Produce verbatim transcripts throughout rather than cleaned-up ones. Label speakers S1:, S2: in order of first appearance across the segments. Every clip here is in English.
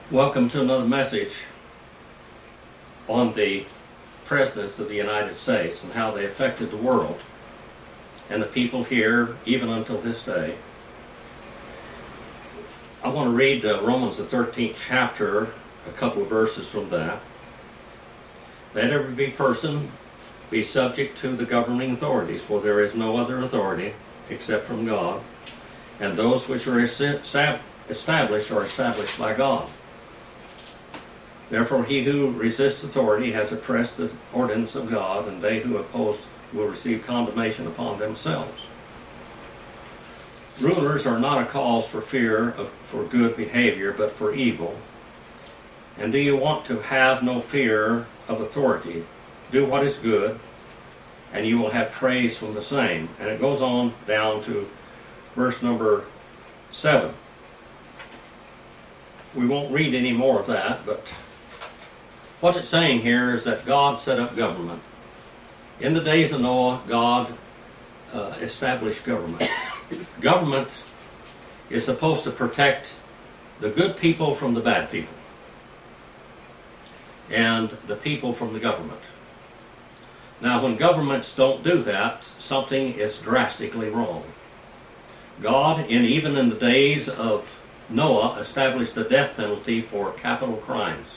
S1: Welcome to another message on the presidents of the United States and how they affected the world and the people here even until this day. I want to read uh, Romans the thirteenth chapter, a couple of verses from that. Let every person be subject to the governing authorities, for there is no other authority except from God, and those which are established are established by God. Therefore he who resists authority has oppressed the ordinance of God, and they who oppose will receive condemnation upon themselves. Rulers are not a cause for fear of, for good behavior, but for evil. And do you want to have no fear of authority? Do what is good, and you will have praise from the same. And it goes on down to verse number seven. We won't read any more of that, but what it's saying here is that God set up government. In the days of Noah, God uh, established government. Government is supposed to protect the good people from the bad people, and the people from the government. Now, when governments don't do that, something is drastically wrong. God, in even in the days of Noah, established the death penalty for capital crimes.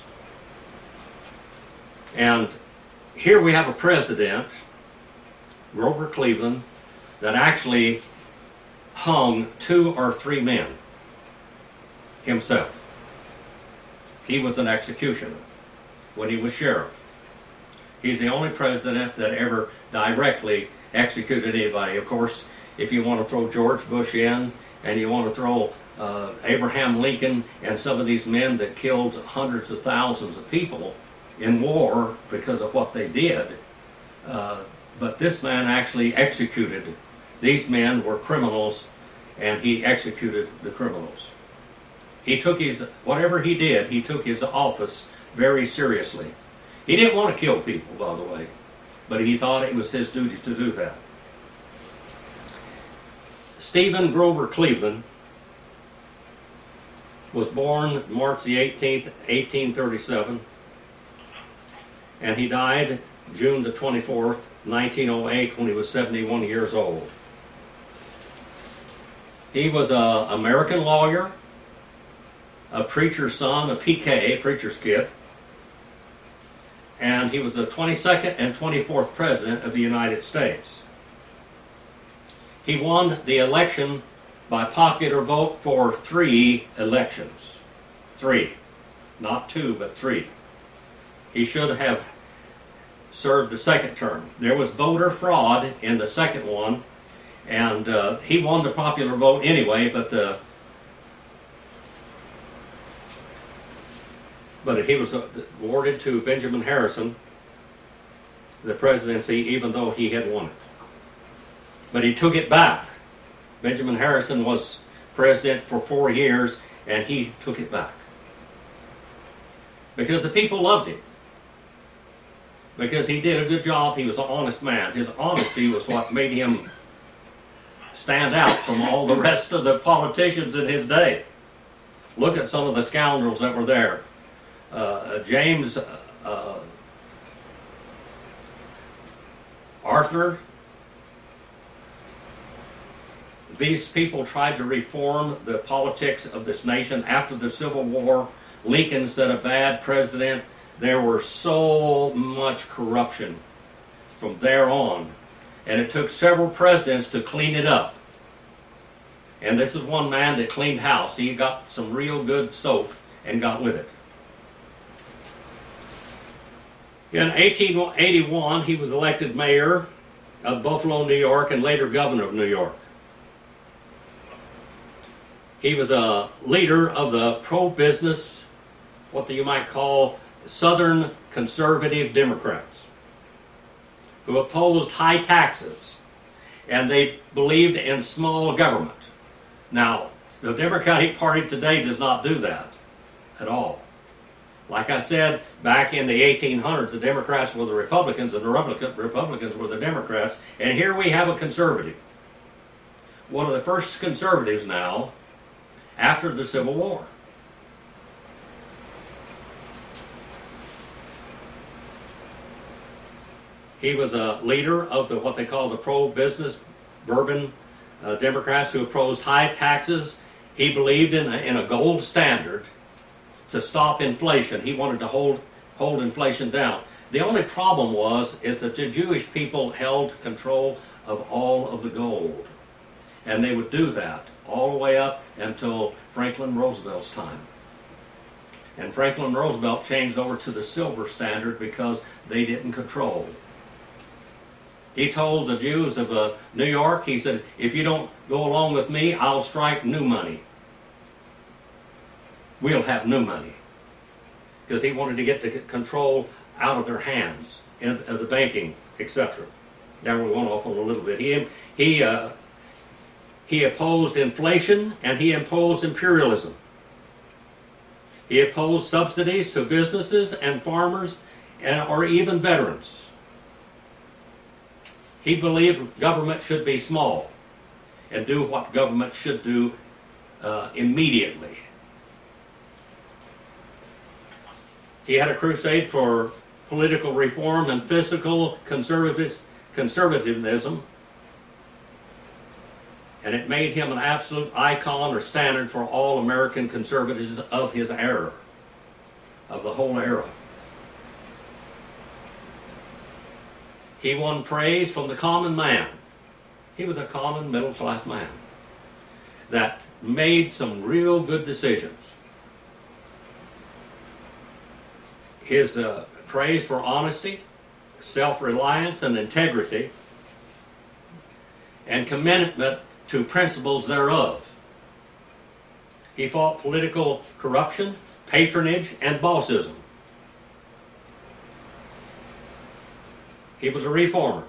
S1: And here we have a president, Grover Cleveland, that actually hung two or three men himself. He was an executioner when he was sheriff. He's the only president that ever directly executed anybody. Of course, if you want to throw George Bush in, and you want to throw uh, Abraham Lincoln and some of these men that killed hundreds of thousands of people in war because of what they did, uh, but this man actually executed. These men were criminals, and he executed the criminals. He took his, whatever he did, he took his office very seriously. He didn't want to kill people, by the way, but he thought it was his duty to do that. Stephen Grover Cleveland was born March the eighteenth, eighteen thirty-seven, and he died June the twenty-fourth, nineteen oh eight, when he was seventy-one years old. He was an American lawyer, a preacher's son, a P K, preacher's kid, and he was the twenty-second and twenty-fourth President of the United States. He won the election by popular vote for three elections. Three. Not two, but three. He should have served the second term. There was voter fraud in the second one, and uh, he won the popular vote anyway, but the But he was awarded to Benjamin Harrison the presidency, even though he had won it. But he took it back. Benjamin Harrison was president for four years, and he took it back. Because the people loved him. Because he did a good job. He was an honest man. His honesty was what made him stand out from all the rest of the politicians in his day. Look at some of the scoundrels that were there. Uh, James uh, Arthur. These people tried to reform the politics of this nation after the Civil War. Lincoln set a bad president. There were so much corruption from there on, and it took several presidents to clean it up. And this is one man that cleaned house. He got some real good soap and got with it. In eighteen eighty-one, he was elected mayor of Buffalo, New York, and later governor of New York. He was a leader of the pro-business, what you might call Southern conservative Democrats, who opposed high taxes, and they believed in small government. Now, the Democratic Party today does not do that at all. Like I said, back in the eighteen hundreds, the Democrats were the Republicans, and the Republicans were the Democrats, and here we have a conservative. One of the first conservatives now, after the Civil War. He was a leader of the what they call the pro-business Bourbon uh, Democrats who opposed high taxes. He believed in a, in a gold standard to stop inflation. He wanted to hold hold inflation down. The only problem was is that the Jewish people held control of all of the gold, and they would do that all the way up until Franklin Roosevelt's time. And Franklin Roosevelt changed over to the silver standard because they didn't control. He told the Jews of uh, New York, he said, if you don't go along with me, I'll strike new money. We'll have new money. Because he wanted to get the control out of their hands, and uh, the banking, et cetera. Now we went off on a little bit. He, he, uh, he opposed inflation, and he imposed imperialism. He opposed subsidies to businesses and farmers, and, or even veterans. He believed government should be small and do what government should do uh, immediately. He had a crusade for political reform and fiscal conservatism, and it made him an absolute icon or standard for all American conservatives of his era, of the whole era. He won praise from the common man. He was a common middle-class man that made some real good decisions. His uh, praise for honesty, self-reliance, and integrity, and commitment to principles thereof. He fought political corruption, patronage, and bossism. He was a reformer.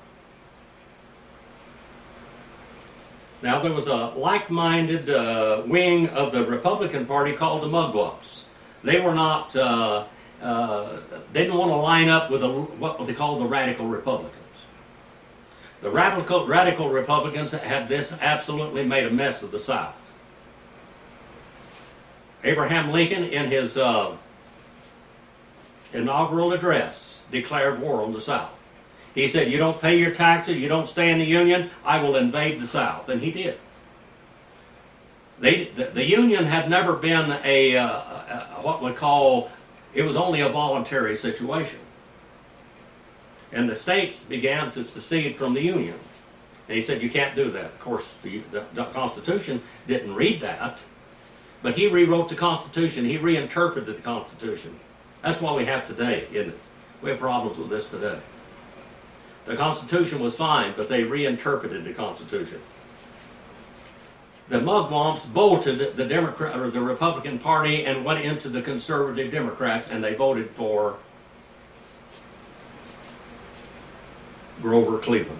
S1: Now there was a like-minded uh, wing of the Republican Party called the Mugwumps. They were not, uh, uh, they didn't want to line up with the, what they call the radical Republicans. The radical, radical Republicans had this absolutely made a mess of the South. Abraham Lincoln, in his uh, inaugural address, declared war on the South. He said, you don't pay your taxes, you don't stay in the Union, I will invade the South. And he did. They, the, the Union had never been a, uh, a, what we call, it was only a voluntary situation. And the states began to secede from the Union. And he said, you can't do that. Of course, the, the, the Constitution didn't read that, but he rewrote the Constitution. He reinterpreted the Constitution. That's what we have today, isn't it? We have problems with this today. The Constitution was fine, but they reinterpreted the Constitution. The Mugwumps bolted the Democrat or the Republican Party and went into the conservative Democrats, and they voted for Grover Cleveland.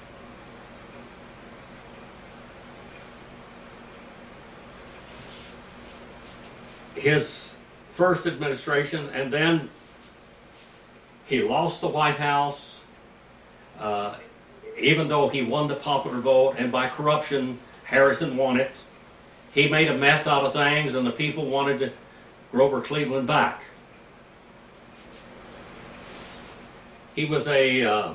S1: His first administration, and then he lost the White House. Uh, even though he won the popular vote, and by corruption Harrison won it, he made a mess out of things, and the people wanted to Grover Cleveland back. He was a uh,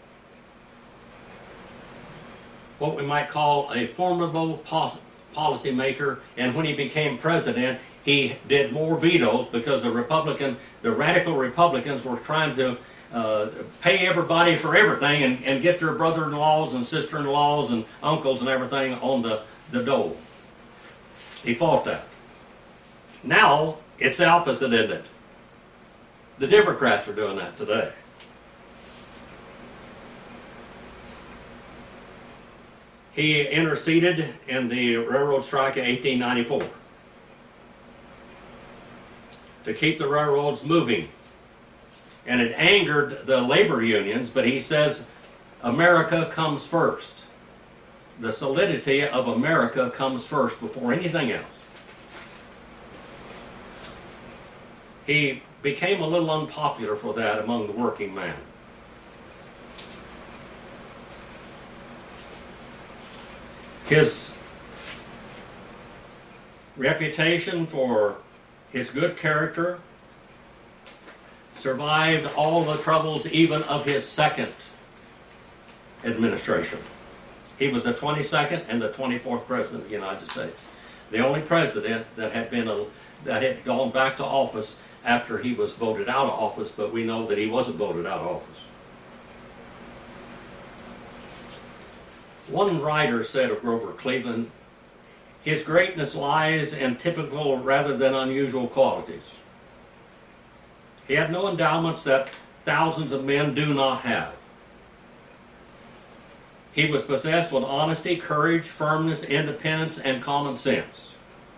S1: what we might call a formidable policy maker, and when he became president, he did more vetoes because the Republican, the radical Republicans were trying to Uh, pay everybody for everything and, and get their brother-in-laws and sister-in-laws and uncles and everything on the, the dole. He fought that. Now, it's the opposite, isn't it? The Democrats are doing that today. He interceded in the railroad strike of eighteen ninety-four to keep the railroads moving. And it angered the labor unions, but he says America comes first. The solidity of America comes first before anything else. He became a little unpopular for that among the working man. His reputation for his good character survived all the troubles even of his second administration. He was the twenty-second and the twenty-fourth president of the United States. The only president that had been a, that had gone back to office after he was voted out of office, but we know that he wasn't voted out of office. One writer said of Grover Cleveland, his greatness lies in typical rather than unusual qualities. He had no endowments that thousands of men do not have. He was possessed with honesty, courage, firmness, independence, and common sense.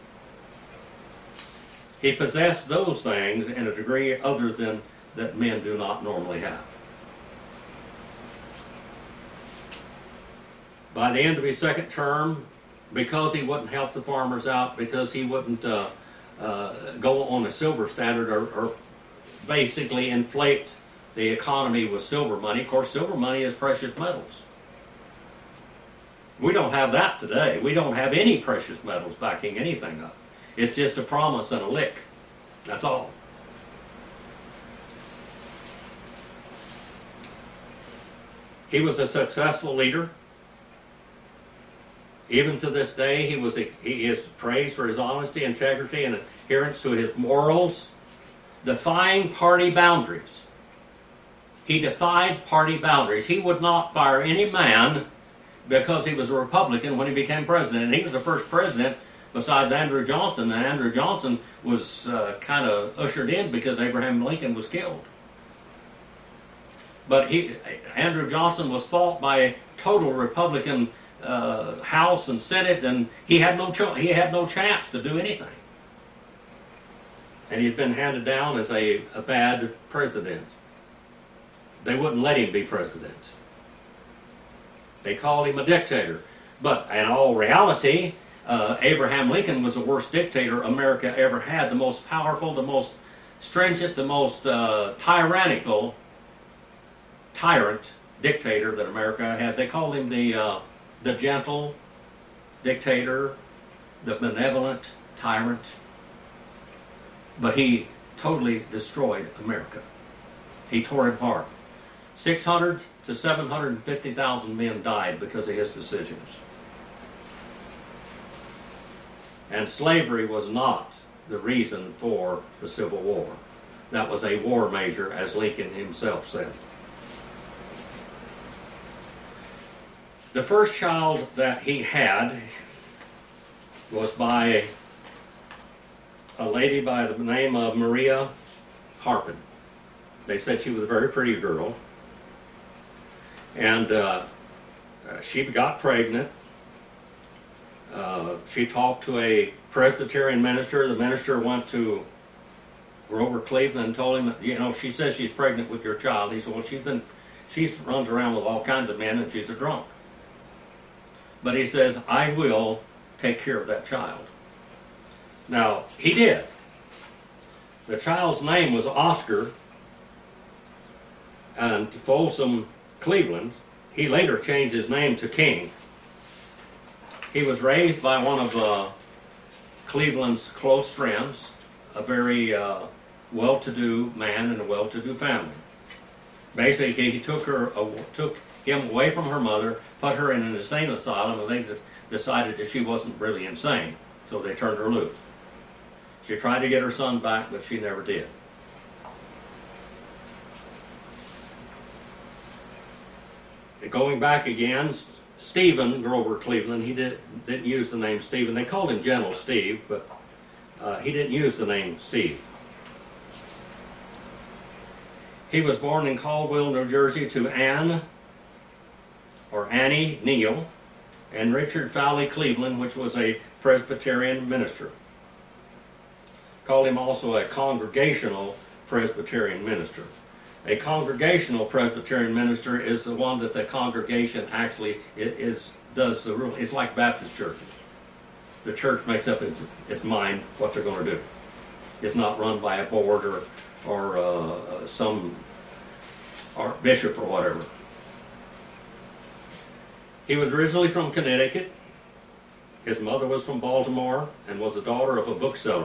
S1: He possessed those things in a degree other than that men do not normally have. By the end of his second term, because he wouldn't help the farmers out, because he wouldn't uh, uh, go on a silver standard or, or basically inflate the economy with silver money. Of course, silver money is precious metals. We don't have that today. We don't have any precious metals backing anything up. It's just a promise and a lick. That's all. He was a successful leader. Even to this day, he was a, he is praised for his honesty, integrity, and adherence to his morals, defying party boundaries. He defied party boundaries. He would not fire any man because he was a Republican when he became president. And he was the first president besides Andrew Johnson. And Andrew Johnson was uh, kind of ushered in because Abraham Lincoln was killed. But he, Andrew Johnson was fought by a total Republican uh, House and Senate, and he had no cho- he had no chance to do anything. And he'd been handed down as a, a bad president. They wouldn't let him be president. They called him a dictator. But in all reality, uh, Abraham Lincoln was the worst dictator America ever had, the most powerful, the most stringent, the most uh, tyrannical tyrant dictator that America had. They called him the, uh, the gentle dictator, the benevolent tyrant. But he totally destroyed America. He tore it apart. six hundred to seven hundred fifty thousand men died because of his decisions. And slavery was not the reason for the Civil War. That was a war measure, as Lincoln himself said. The first child that he had was by a lady by the name of Maria Harpin. They said she was a very pretty girl. And uh, she got pregnant. Uh, she talked to a Presbyterian minister. The minister went to Grover Cleveland and told him, you know, she says she's pregnant with your child. He said, well, she's been, she runs around with all kinds of men and she's a drunk. But he says, I will take care of that child. Now, he did. The child's name was Oscar, and Folsom Cleveland. He later changed his name to King. He was raised by one of uh, Cleveland's close friends, a very uh, well-to-do man in a well-to-do family. Basically, he took her, uh, took him away from her mother, put her in an insane asylum, and they decided that she wasn't really insane, so they turned her loose. She tried to get her son back, but she never did. Going back again, Stephen Grover Cleveland, he did, didn't use the name Stephen. They called him Gentle Steve, but uh, he didn't use the name Steve. He was born in Caldwell, New Jersey, to Anne, or Annie Neal, and Richard Fowley Cleveland, which was a Presbyterian minister. Called him also a Congregational Presbyterian minister. A Congregational Presbyterian minister is the one that the congregation actually is does the rule. It's like Baptist churches. The church makes up its, its mind what they're going to do. It's not run by a board or or uh, some archbishop or whatever. He was originally from Connecticut. His mother was from Baltimore and was the daughter of a bookseller.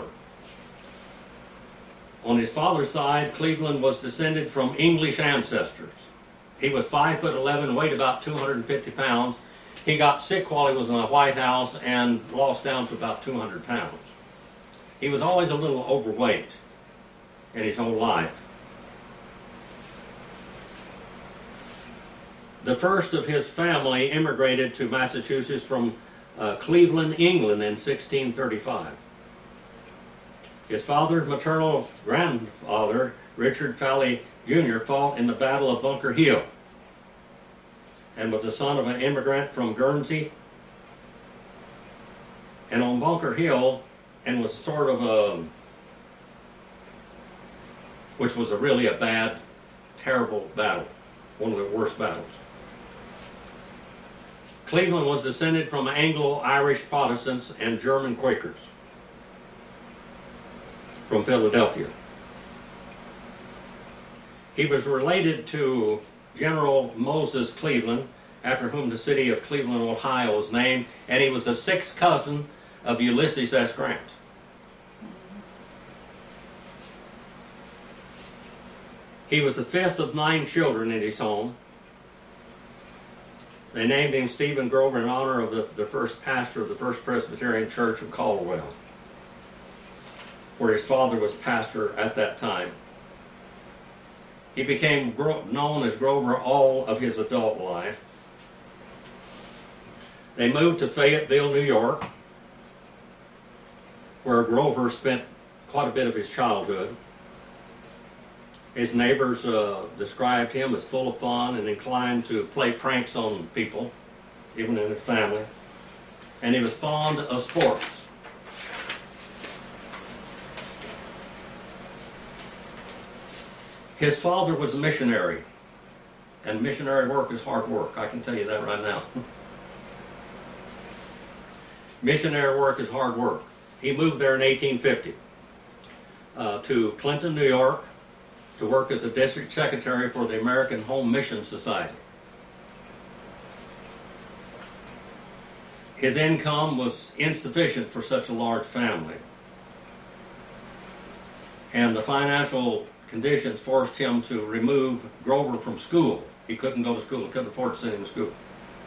S1: On his father's side, Cleveland was descended from English ancestors. He was five foot eleven, weighed about two hundred fifty pounds. He got sick while he was in the White House and lost down to about two hundred pounds. He was always a little overweight in his whole life. The first of his family immigrated to Massachusetts from uh, Cleveland, England in sixteen thirty-five. His father's maternal grandfather, Richard Falley Junior, fought in the Battle of Bunker Hill and was the son of an immigrant from Guernsey. And on Bunker Hill, and was sort of a, which was a really a bad, terrible battle, one of the worst battles. Cleveland was descended from Anglo-Irish Protestants and German Quakers from Philadelphia. He was related to General Moses Cleveland, after whom the city of Cleveland, Ohio is named, and he was a sixth cousin of Ulysses S. Grant. He was the fifth of nine children in his home. They named him Stephen Grover in honor of the, the first pastor of the First Presbyterian Church of Caldwell, where his father was pastor at that time. He became Gro- known as Grover all of his adult life. They moved to Fayetteville, New York, where Grover spent quite a bit of his childhood. His neighbors uh, described him as full of fun and inclined to play pranks on people, even in his family. And he was fond of sports. His father was a missionary, and missionary work is hard work. I can tell you that right now. Missionary work is hard work. He moved there in eighteen fifty uh, to Clinton, New York, to work as a district secretary for the American Home Mission Society. His income was insufficient for such a large family, and the financial conditions forced him to remove Grover from school. He couldn't go to school, he couldn't afford to send him to school.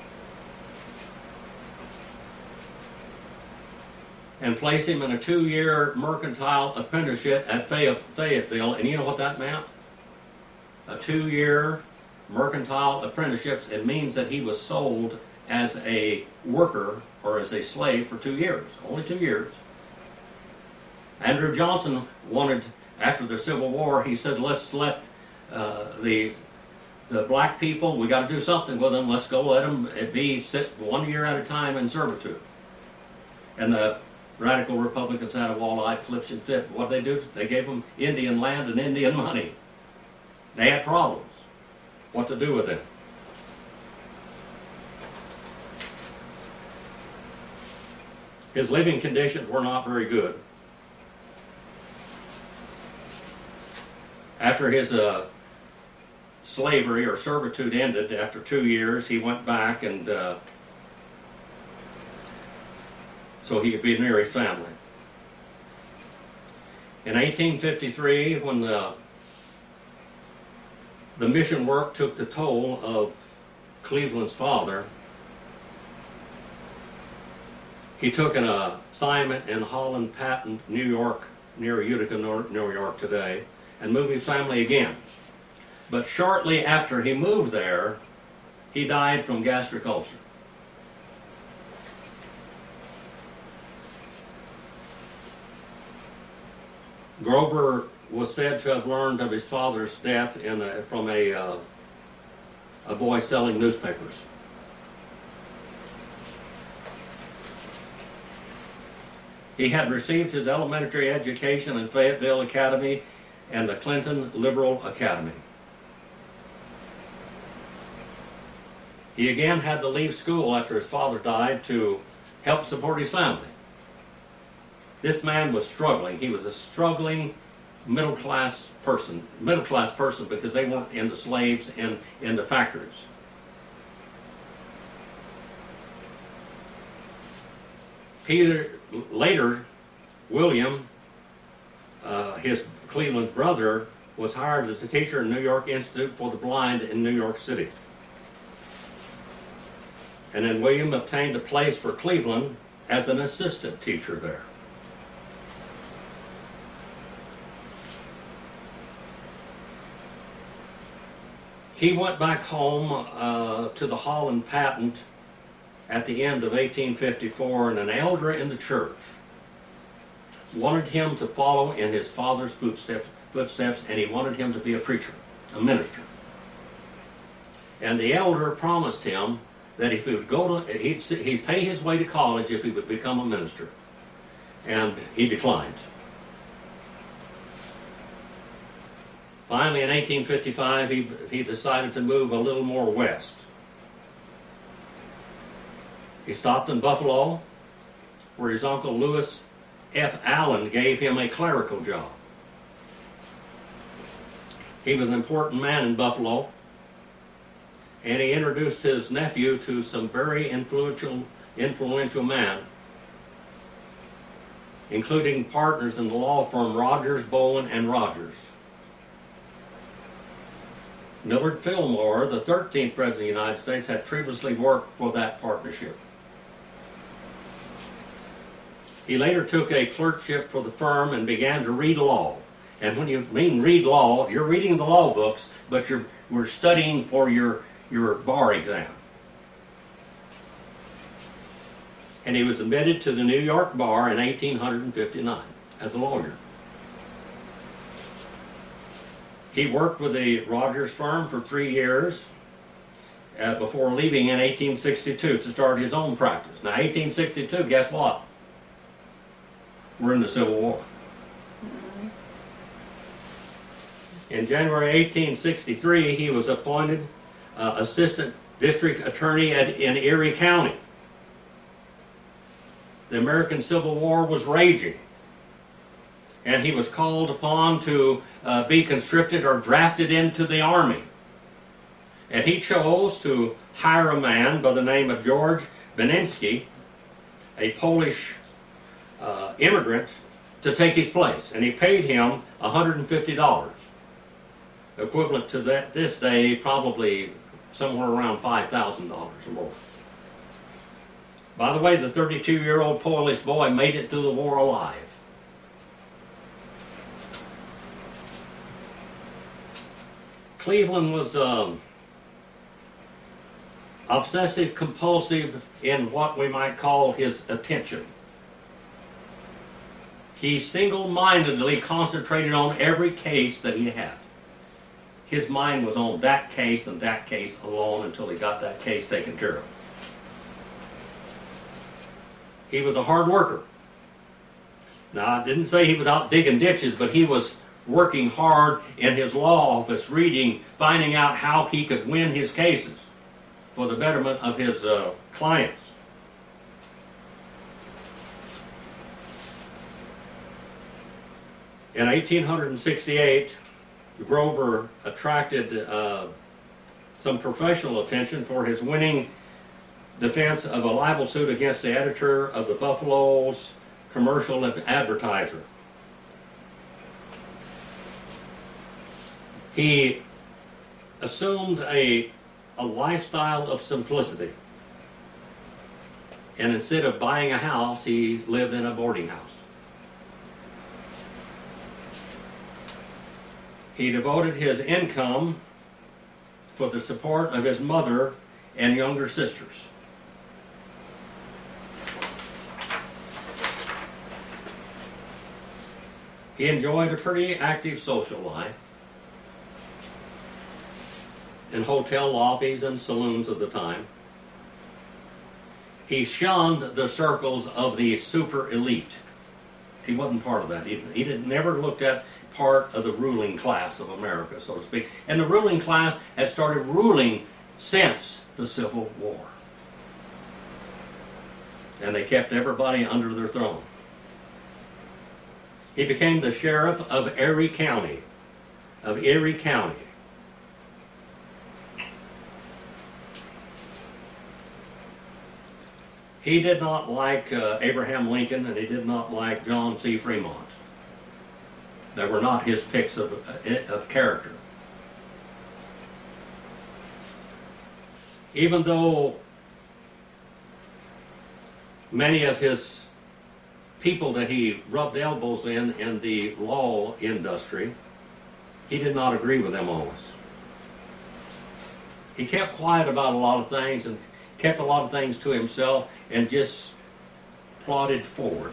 S1: And place him in a two-year mercantile apprenticeship at Fayetteville. And you know what that meant? A two-year mercantile apprenticeship. It means that he was sold as a worker or as a slave for two years. Only two years. Andrew Johnson wanted, after the Civil War, he said, let's let uh, the the black people, we got to do something with them. Let's go let them be sit one year at a time in servitude. And the Radical Republicans had a wall-eyed flippin' fit. What they do? They gave them Indian land and Indian money. They had problems. What to do with it? His living conditions were not very good. After his uh, slavery or servitude ended, after two years, he went back and uh, so he could be near his family. In eighteen fifty-three, when the, the mission work took the toll of Cleveland's father, he took an assignment in Holland Patent, New York, near Utica, New York today, and moved his family again. But shortly after he moved there, he died from gastric ulcer. Grover was said to have learned of his father's death in a, from a, uh, a boy selling newspapers. He had received his elementary education in Fayetteville Academy and the Clinton Liberal Academy. He again had to leave school after his father died to help support his family. This man was struggling. He was a struggling middle-class person, middle-class person because they weren't into slaves in, in the factories. Peter, later, William, uh, his Cleveland's brother, was hired as a teacher in New York Institute for the Blind in New York City. And then William obtained a place for Cleveland as an assistant teacher there. He went back home uh, to the Holland patent at the end of eighteen fifty-four, and an elder in the church wanted him to follow in his father's footsteps, footsteps, and he wanted him to be a preacher, a minister. And the elder promised him that if he would go to, he'd, he'd pay his way to college if he would become a minister. And he declined. Finally, in eighteen fifty-five, he, he decided to move a little more west. He stopped in Buffalo, where his uncle Lewis F. Allen gave him a clerical job. He was an important man in Buffalo, and he introduced his nephew to some very influential, influential men, including partners in the law firm Rogers, Bowen, and Rogers. Millard Fillmore, the thirteenth President of the United States, had previously worked for that partnership. He later took a clerkship for the firm and began to read law. And when you mean read law, you're reading the law books, but you're we're studying for your, your bar exam. And he was admitted to the New York bar in eighteen fifty-nine as a lawyer. He worked with the Rogers firm for three years uh, before leaving in eighteen sixty-two to start his own practice. Now, eighteen sixty-two, guess what? We're in the Civil War. In January eighteen sixty-three, he was appointed uh, Assistant District Attorney at, in Erie County. The American Civil War was raging, and he was called upon to uh, be conscripted or drafted into the Army. And he chose to hire a man by the name of George Beninsky, a Polish uh, immigrant, to take his place. And he paid him one hundred fifty dollars, equivalent to that this day probably somewhere around five thousand dollars or more. By the way, the thirty-two-year-old Polish boy made it through the war alive. Cleveland was um, obsessive compulsive in what we might call his attention. He single-mindedly concentrated on every case that he had. His mind was on that case and that case alone until he got that case taken care of. He was a hard worker. Now, I didn't say he was out digging ditches, but he was working hard in his law office, reading, finding out how he could win his cases for the betterment of his uh, clients. In eighteen sixty-eight, Grover attracted uh, some professional attention for his winning defense of a libel suit against the editor of the Buffalo's Commercial Advertiser. He assumed a, a lifestyle of simplicity. And instead of buying a house, he lived in a boarding house. He devoted his income for the support of his mother and younger sisters. He enjoyed a pretty active social life in hotel lobbies and saloons of the time. He shunned the circles of the super elite. He wasn't part of that. He, he did, never looked at part of the ruling class of America, so to speak. And the ruling class has started ruling since the Civil War. And they kept everybody under their throne. He became the sheriff of Erie County, of Erie County. He did not like uh, Abraham Lincoln, and he did not like John C. Fremont. that were not his picks of, of character. Even though many of his people that he rubbed elbows in in the law industry, he did not agree with them always. He kept quiet about a lot of things and kept a lot of things to himself and just plodded forward.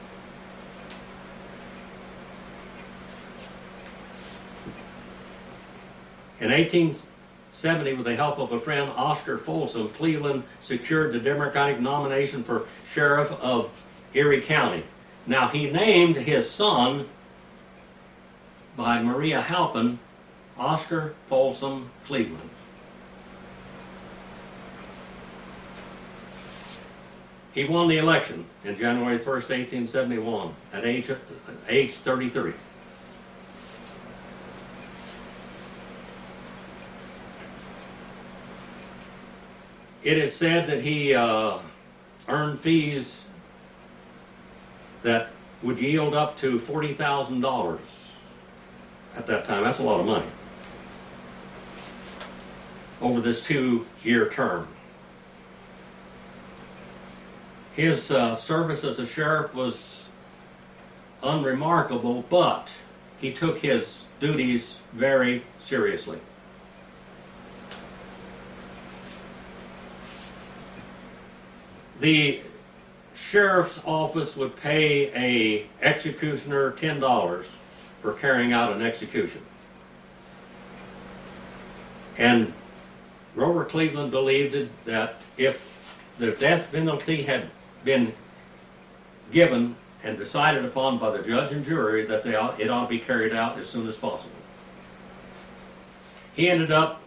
S1: In eighteen seventy, with the help of a friend, Oscar Folsom, Cleveland secured the Democratic nomination for sheriff of Erie County. Now, he named his son by Maria Halpin, Oscar Folsom Cleveland. He won the election on January first, eighteen seventy-one, at age, age thirty-three. It is said that he uh, earned fees that would yield up to forty thousand dollars at that time. That's a lot of money over this two-year term. His uh, service as a sheriff was unremarkable, but he took his duties very seriously. The sheriff's office would pay a executioner ten dollars for carrying out an execution. And Grover Cleveland believed that if the death penalty had been given and decided upon by the judge and jury, that they ought, it ought to be carried out as soon as possible. He ended up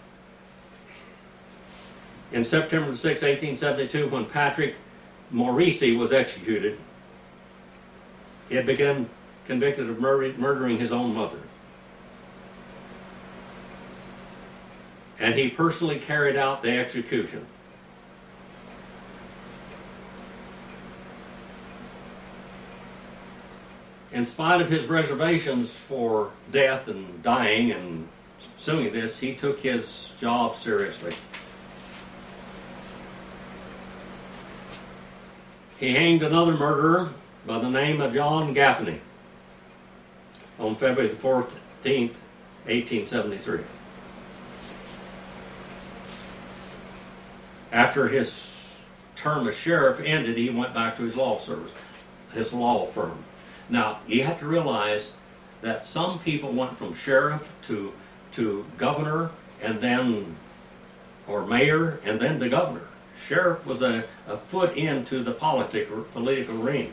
S1: in September sixth, eighteen seventy-two, when Patrick Morisi was executed. He had been convicted of mur murdering his own mother. And he personally carried out the execution. In spite of his reservations for death and dying and suing this, he took his job seriously. He hanged another murderer by the name of John Gaffney on February the fourteenth, eighteen seventy-three. After his term as sheriff ended, he went back to his law service, his law firm. Now, you have to realize that some people went from sheriff to, to governor and then, or mayor, and then the governor. Sheriff was a, a foot into the politic, political ring.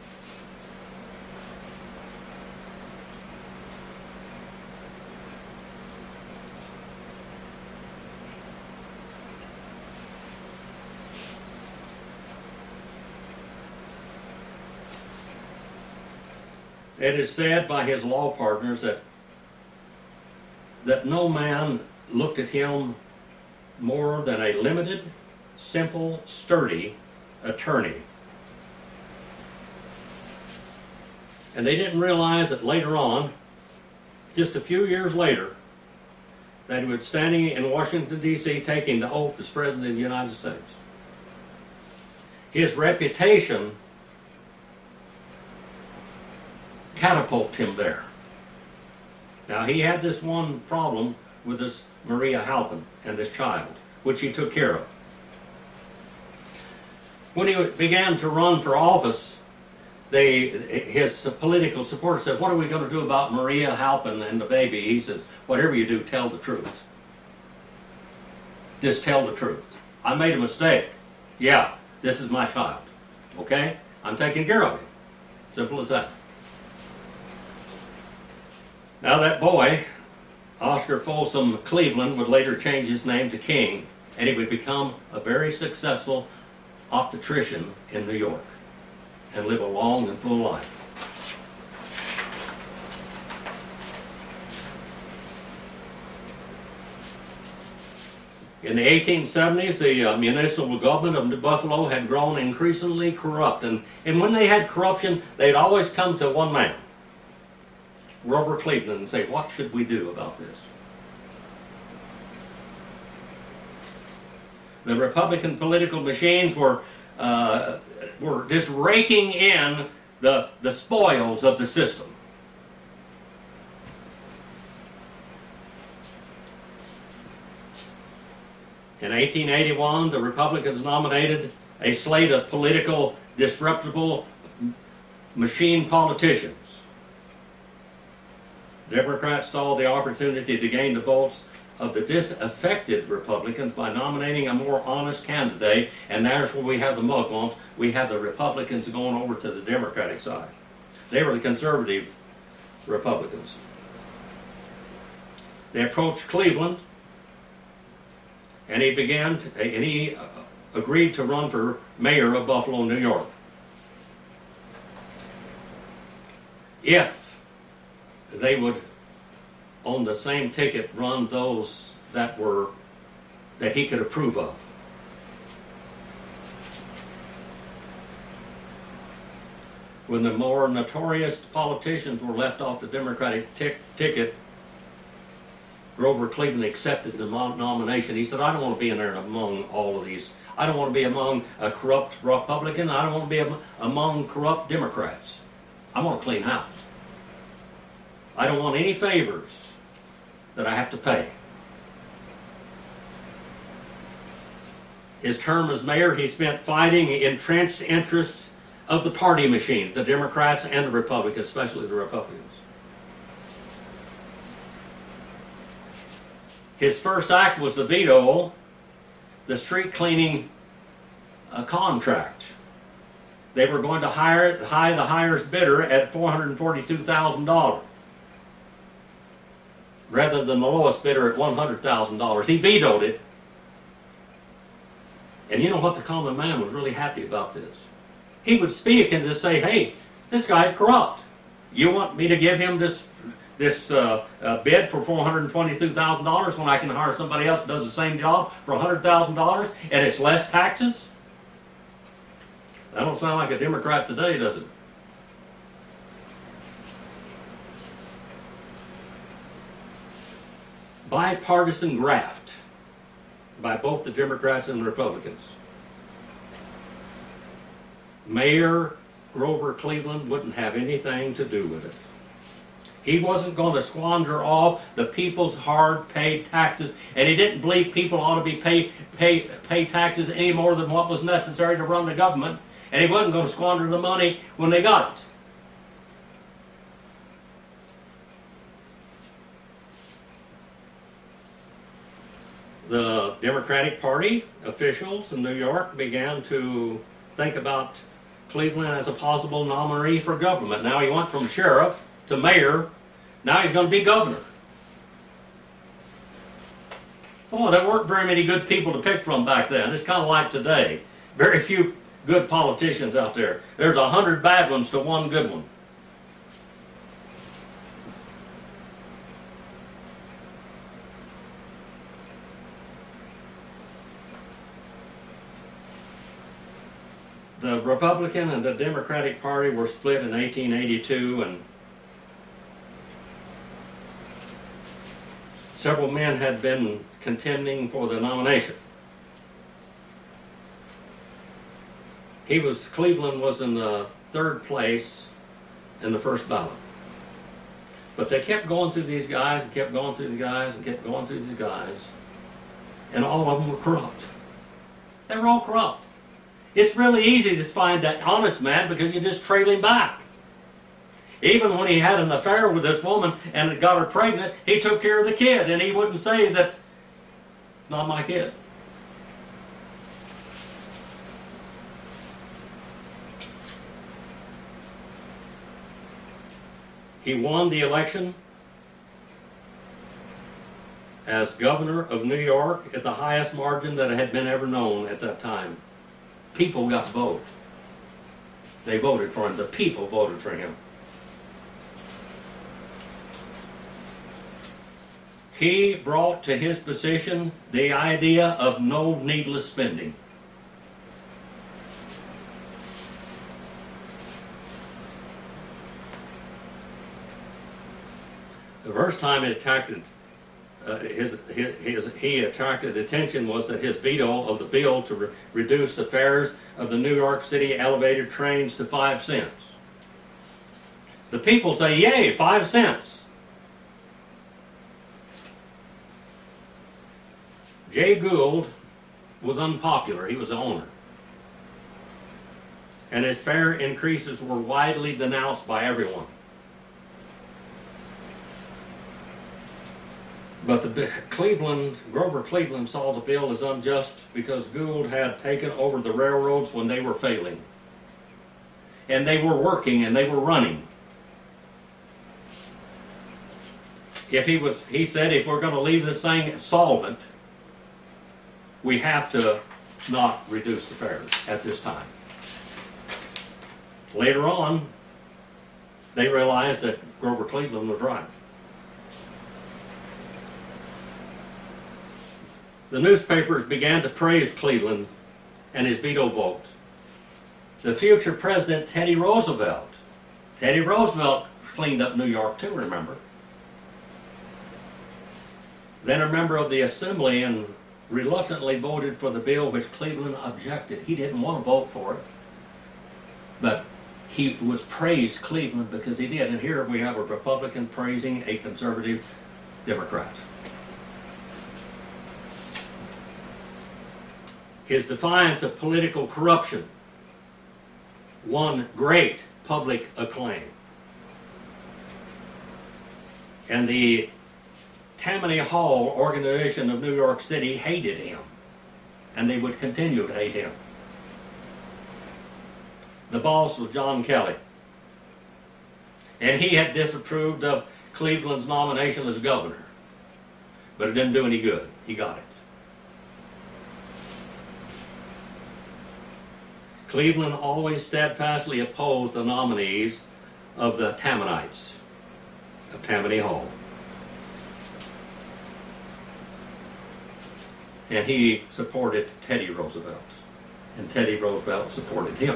S1: It is said by his law partners that, that no man looked at him more than a limited, simple, sturdy attorney. And they didn't realize that later on, just a few years later, that he was standing in Washington, D C taking the oath as President of the United States. His reputation catapulted him there. Now, he had this one problem with this Maria Halpin and this child, which he took care of. When he began to run for office, they, his political supporters said, "What are we going to do about Maria Halpin and the baby?" He says, "Whatever you do, tell the truth. Just tell the truth. I made a mistake. Yeah, this is my child. Okay? I'm taking care of him." Simple as that. Now that boy, Oscar Folsom Cleveland, would later change his name to King, and he would become a very successful obstetrician in New York and live a long and full life. In the eighteen seventies, the uh, municipal government of New Buffalo had grown increasingly corrupt, and, and when they had corruption, they'd always come to one man, Grover Cleveland and say, what should we do about this? The Republican political machines were uh, were just raking in the, the spoils of the system. In eighteen eighty-one, the Republicans nominated a slate of political, disreputable machine politicians. Democrats saw the opportunity to gain the votes of the disaffected Republicans by nominating a more honest candidate, and there's where we have the mugwumps. We have the Republicans going over to the Democratic side. They were the conservative Republicans. They approached Cleveland, and he began, to, and he uh, agreed to run for mayor of Buffalo, New York. If they would, on the same ticket, run those that were, that he could approve of. When the more notorious politicians were left off the Democratic ticket, Grover Cleveland accepted the nomination. He said, I don't want to be in there among all of these. I don't want to be among a corrupt Republican. I don't want to be among corrupt Democrats. I want a clean house. I don't want any favors that I have to pay. His term as mayor, he spent fighting entrenched interests of the party machine, the Democrats and the Republicans, especially the Republicans. His first act was to veto the street cleaning uh, contract. They were going to hire, hire the highest bidder at four hundred forty-two thousand dollars rather than the lowest bidder at one hundred thousand dollars. He vetoed it. And you know what? The common man was really happy about this. He would speak and just say, hey, this guy's corrupt. You want me to give him this this uh, uh, bid for four hundred twenty-two thousand dollars when I can hire somebody else who does the same job for one hundred thousand dollars and it's less taxes? That don't sound like a Democrat today, does it? Bipartisan graft by both the Democrats and the Republicans. Mayor Grover Cleveland wouldn't have anything to do with it. He wasn't going to squander all the people's hard-paid taxes, and he didn't believe people ought to be pay, pay, pay taxes any more than what was necessary to run the government, and he wasn't going to squander the money when they got it. The Democratic Party officials in New York began to think about Cleveland as a possible nominee for government. Now he went from sheriff to mayor. Now he's going to be governor. Oh, there weren't very many good people to pick from back then. It's kind of like today. Very few good politicians out there. There's a hundred bad ones to one good one. The Republican and the Democratic Party were split in eighteen eighty-two, and several men had been contending for the nomination. He was, Cleveland was in the third place in the first ballot. But they kept going through these guys, and kept going through the guys, and kept going through these guys, and all of them were corrupt. They were all corrupt. It's really easy to find that honest man because you just trail him back. Even when he had an affair with this woman and got her pregnant, he took care of the kid, and he wouldn't say that, not my kid. He won the election as governor of New York at the highest margin that had been ever known at that time. People got to vote. They voted for him. The people voted for him. He brought to his position the idea of no needless spending. The first time it attracted uh, his, his, his he attracted attention was that his veto of the bill to re reduce the fares of the New York City elevated trains to five cents. The people say, "Yay, five cents." Jay Gould was unpopular. He was the owner. And his fare increases were widely denounced by everyone. But the Cleveland, Grover Cleveland saw the bill as unjust because Gould had taken over the railroads when they were failing. And they were working and they were running. If he was, he said, if we're going to leave this thing solvent, we have to not reduce the fares at this time. Later on, they realized that Grover Cleveland was right. The newspapers began to praise Cleveland and his veto vote. The future president, Teddy Roosevelt. Teddy Roosevelt cleaned up New York too, remember? Then a member of the assembly and reluctantly voted for the bill which Cleveland objected. He didn't want to vote for it. But he was praised Cleveland because he did. And here we have a Republican praising a conservative Democrat. His defiance of political corruption won great public acclaim. And the Tammany Hall organization of New York City hated him, and they would continue to hate him. The boss was John Kelly, and he had disapproved of Cleveland's nomination as governor, but it didn't do any good. He got it. Cleveland always steadfastly opposed the nominees of the Tammanites of Tammany Hall. And he supported Teddy Roosevelt, and Teddy Roosevelt supported him.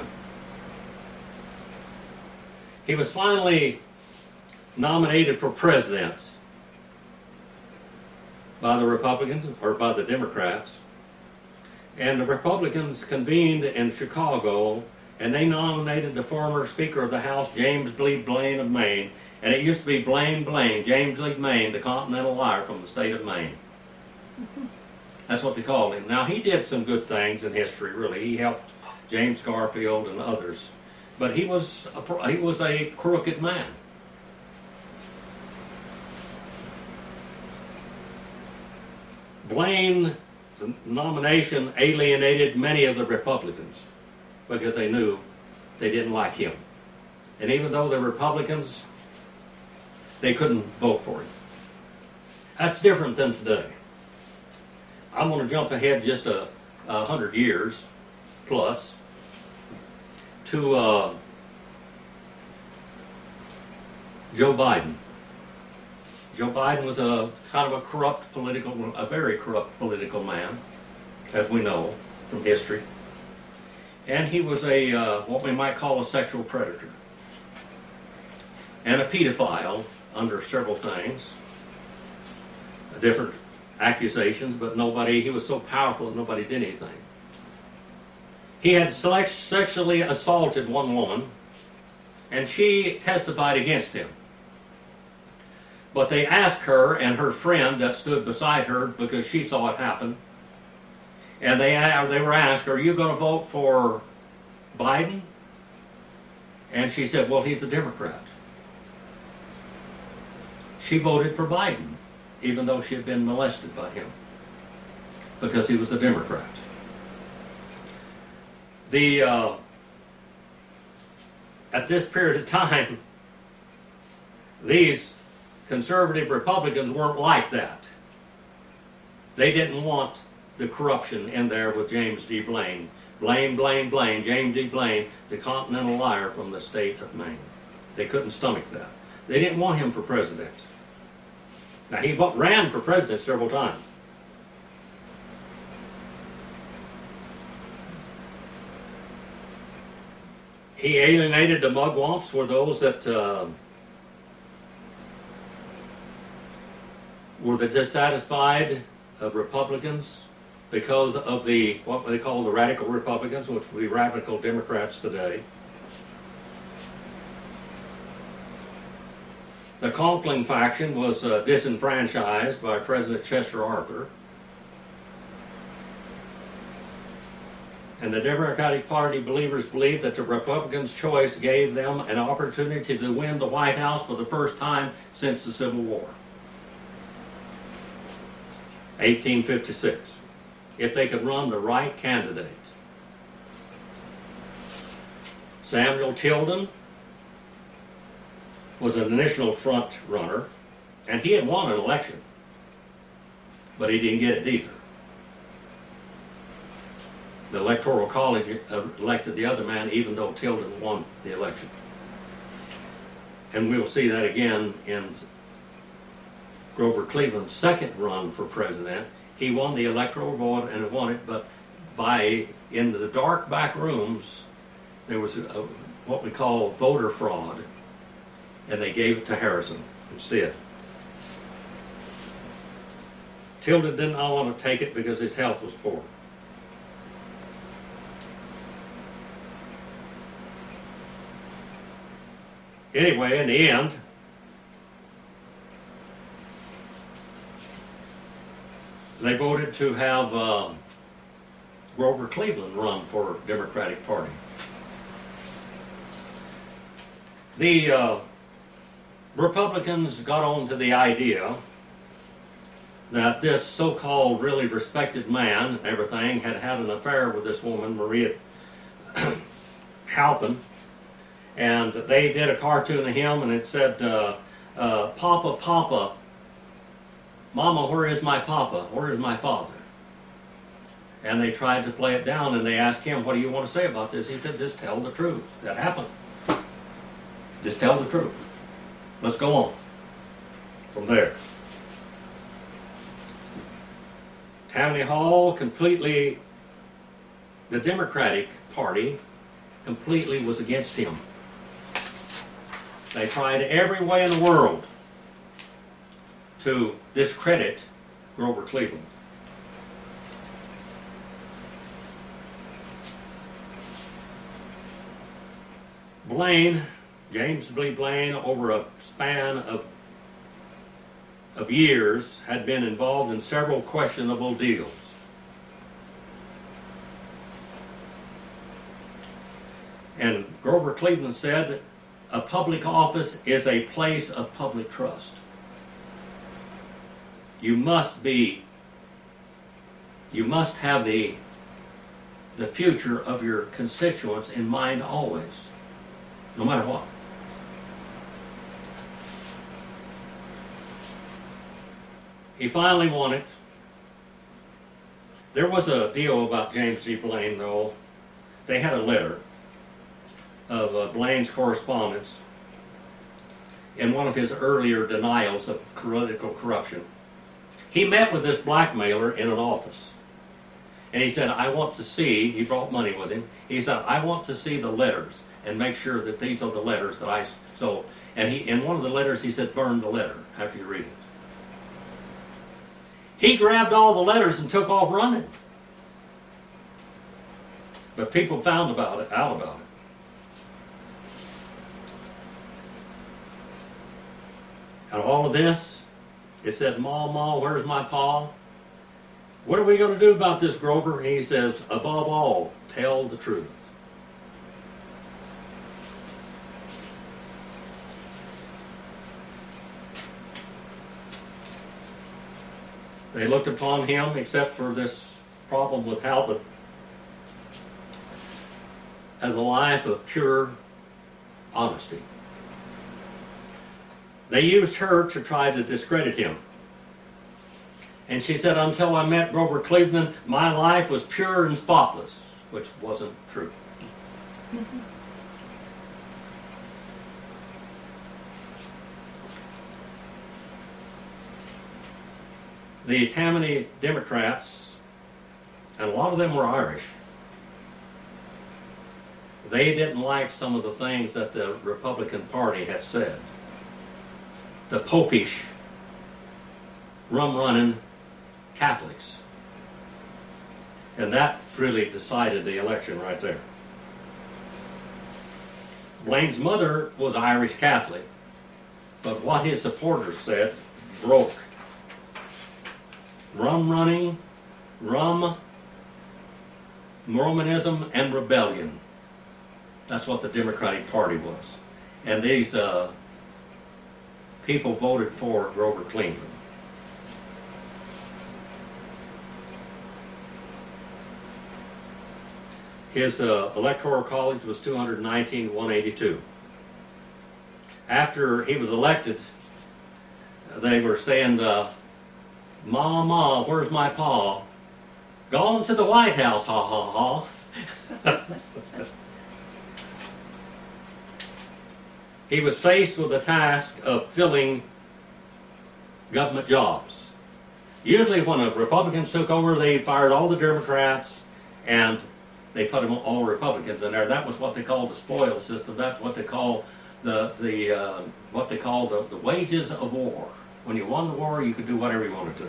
S1: He was finally nominated for president by the Republicans, or by the Democrats, and the Republicans convened in Chicago, and they nominated the former Speaker of the House, James Lee Blaine of Maine, and it used to be Blaine Blaine, James Lee Blaine, the Continental Liar from the state of Maine. Mm-hmm. That's what they called him. Now, he did some good things in history, really. He helped James Garfield and others. But he was a, he was a crooked man. Blaine's nomination alienated many of the Republicans because they knew they didn't like him. And even though they're Republicans, they couldn't vote for him. That's different than today. I'm going to jump ahead just a, a hundred years plus to uh, Joe Biden. Joe Biden was a kind of a corrupt political, a very corrupt political man, as we know from history. And he was a, uh, what we might call a sexual predator. And a pedophile under several things. Different accusations, but nobody, he was so powerful that nobody did anything. He had sexually assaulted one woman, and she testified against him. But they asked her and her friend that stood beside her, because she saw it happen, and they, they were asked, "Are you going to vote for Biden?" And she said, "Well, he's a Democrat." She voted for Biden, even though she had been molested by him, because he was a Democrat. The uh, at this period of time, these conservative Republicans weren't like that. They didn't want the corruption in there with James D. Blaine. Blaine, Blaine, Blaine, James D. Blaine, the Continental Liar from the state of Maine. They couldn't stomach that. They didn't want him for president. Now, he ran for president several times. He alienated the mugwumps, were those that uh, were the dissatisfied of Republicans because of the, what they call the radical Republicans, which would be radical Democrats today. The Conkling faction was uh, disenfranchised by President Chester Arthur. And the Democratic Party believers believed that the Republicans' choice gave them an opportunity to win the White House for the first time since the Civil War. eighteen fifty-six. If they could run the right candidate. Samuel Tilden was an initial front runner, and he had won an election, but he didn't get it either. The Electoral College elected the other man, even though Tilden won the election. And we'll see that again in Grover Cleveland's second run for president. He won the electoral vote and won it, but by, in the dark back rooms, there was a, a, what we call voter fraud, and they gave it to Harrison instead. Tilden did not want to take it because his health was poor. Anyway, in the end, they voted to have uh, Grover Cleveland run for Democratic Party. The uh, Republicans got on to the idea that this so-called really respected man and everything had had an affair with this woman, Maria Halpin, and they did a cartoon of him, and it said, uh, uh, Papa, Papa, Mama, where is my Papa? Where is my father? And they tried to play it down, and they asked him, what do you want to say about this? He said, just tell the truth. That happened. Just tell the truth. Let's go on from there. Tammany Hall completely, the Democratic Party completely was against him. They tried every way in the world to discredit Grover Cleveland. Blaine, James B. Blaine, over a span of, of years, had been involved in several questionable deals. And Grover Cleveland said, a public office is a place of public trust. You must be, you must have the, the future of your constituents in mind always, no matter what. He finally won it. There was a deal about James G. Blaine, though. They had a letter of uh, Blaine's correspondence in one of his earlier denials of political corruption. He met with this blackmailer in an office. And he said, I want to see, he brought money with him, he said, I want to see the letters and make sure that these are the letters that I, so, and he, in one of the letters he said, burn the letter after you read it. He grabbed all the letters and took off running. But people found about it, out about it. And all of this, it said, Ma, Ma, where's my pa? What are we going to do about this, Grover? And he says, above all, tell the truth. They looked upon him, except for this problem with Halpin, as a life of pure honesty. They used her to try to discredit him. And she said, until I met Grover Cleveland, my life was pure and spotless, which wasn't true. Mm-hmm. The Tammany Democrats, and a lot of them were Irish, they didn't like some of the things that the Republican Party had said. The popish rum-running Catholics. And that really decided the election right there. Blaine's mother was Irish Catholic, but what his supporters said broke. Rum running, rum, Mormonism, and rebellion. That's what the Democratic Party was. And these uh, people voted for Grover Cleveland. His uh, electoral college was two hundred nineteen to one eighty-two. After he was elected, they were saying, uh, Ma, Ma, where's my pa? Gone to the White House, ha, ha, ha. He was faced with the task of filling government jobs. Usually when the Republicans took over, they fired all the Democrats and they put them all Republicans in there. That was what they called the spoil system. That's what they call the the uh, what they call the, the wages of war. When you won the war, you could do whatever you wanted to.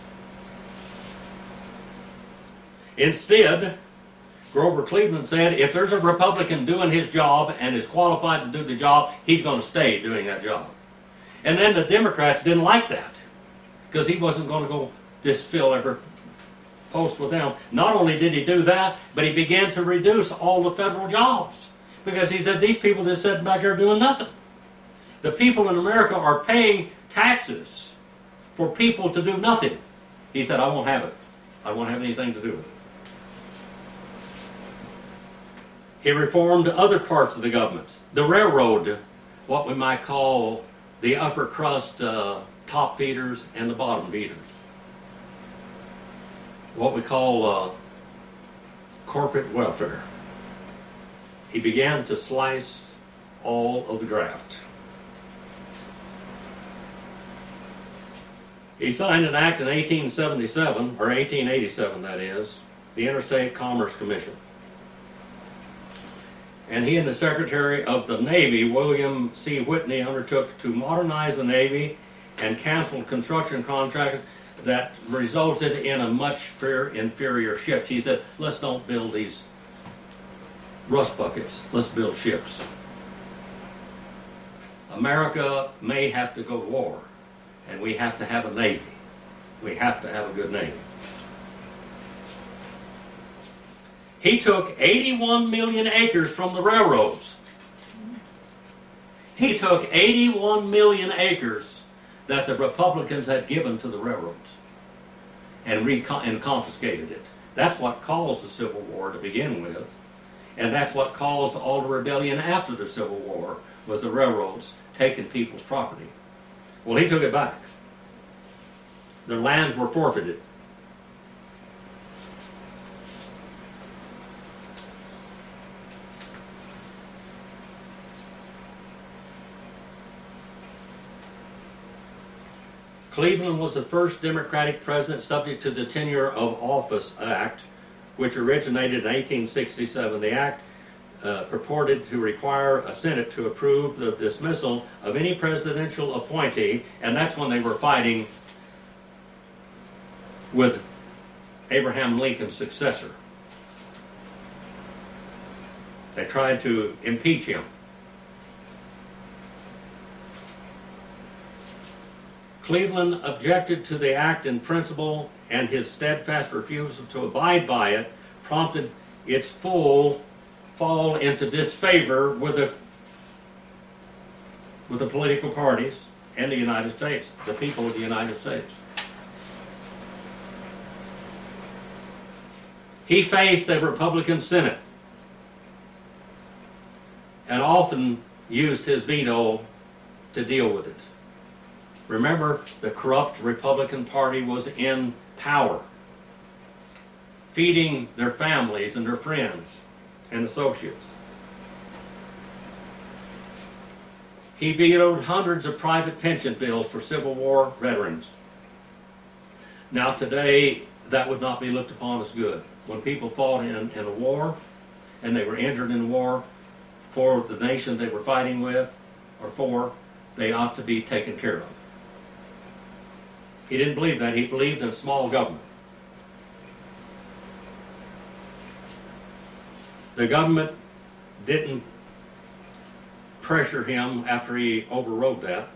S1: Instead, Grover Cleveland said, if there's a Republican doing his job and is qualified to do the job, he's going to stay doing that job. And then the Democrats didn't like that because he wasn't going to go just fill every post with them. Not only did he do that, but he began to reduce all the federal jobs because he said these people just sitting back here doing nothing. The people in America are paying taxes for people to do nothing. He said, I won't have it. I won't have anything to do with it. He reformed other parts of the government. The railroad, what we might call the upper crust uh, top feeders and the bottom feeders. What we call uh, corporate welfare. He began to slice all of the graft. He signed an act in eighteen seventy-seven, or eighteen eighty-seven that is, the Interstate Commerce Commission. And he and the Secretary of the Navy, William C. Whitney, undertook to modernize the Navy and cancel construction contracts that resulted in a much inferior ships. He said, let's don't build these rust buckets. Let's build ships. America may have to go to war, and we have to have a Navy. We have to have a good Navy. He took eighty-one million acres from the railroads. He took eighty-one million acres that the Republicans had given to the railroads and, recon- and confiscated it. That's what caused the Civil War to begin with. And that's what caused all the rebellion after the Civil War, was the railroads taking people's property. Well, he took it back. Their lands were forfeited. Cleveland was the first Democratic president subject to the Tenure of Office Act, which originated in eighteen sixty-seven. The act uh, purported to require a Senate to approve the dismissal of any presidential appointee, and that's when they were fighting with Abraham Lincoln's successor. They tried to impeach him. Cleveland objected to the act in principle, and his steadfast refusal to abide by it prompted its full fall into disfavor with the with the political parties and the United States, the people of the United States. He faced a Republican Senate and often used his veto to deal with it. Remember, the corrupt Republican Party was in power, feeding their families and their friends and associates. He vetoed hundreds of private pension bills for Civil War veterans. Now today, that would not be looked upon as good. When people fought in, in a war, and they were injured in war for the nation they were fighting with, or for, they ought to be taken care of. He didn't believe that. He believed in small government. The government didn't pressure him after he overrode that.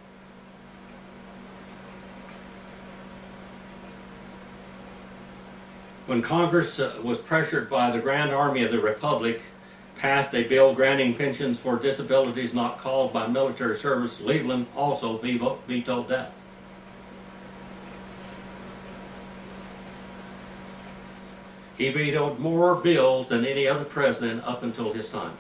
S1: When Congress uh, was pressured by the Grand Army of the Republic, passed a bill granting pensions for disabilities not called by military service, Cleveland also vetoed that. He vetoed more bills than any other president up until his time.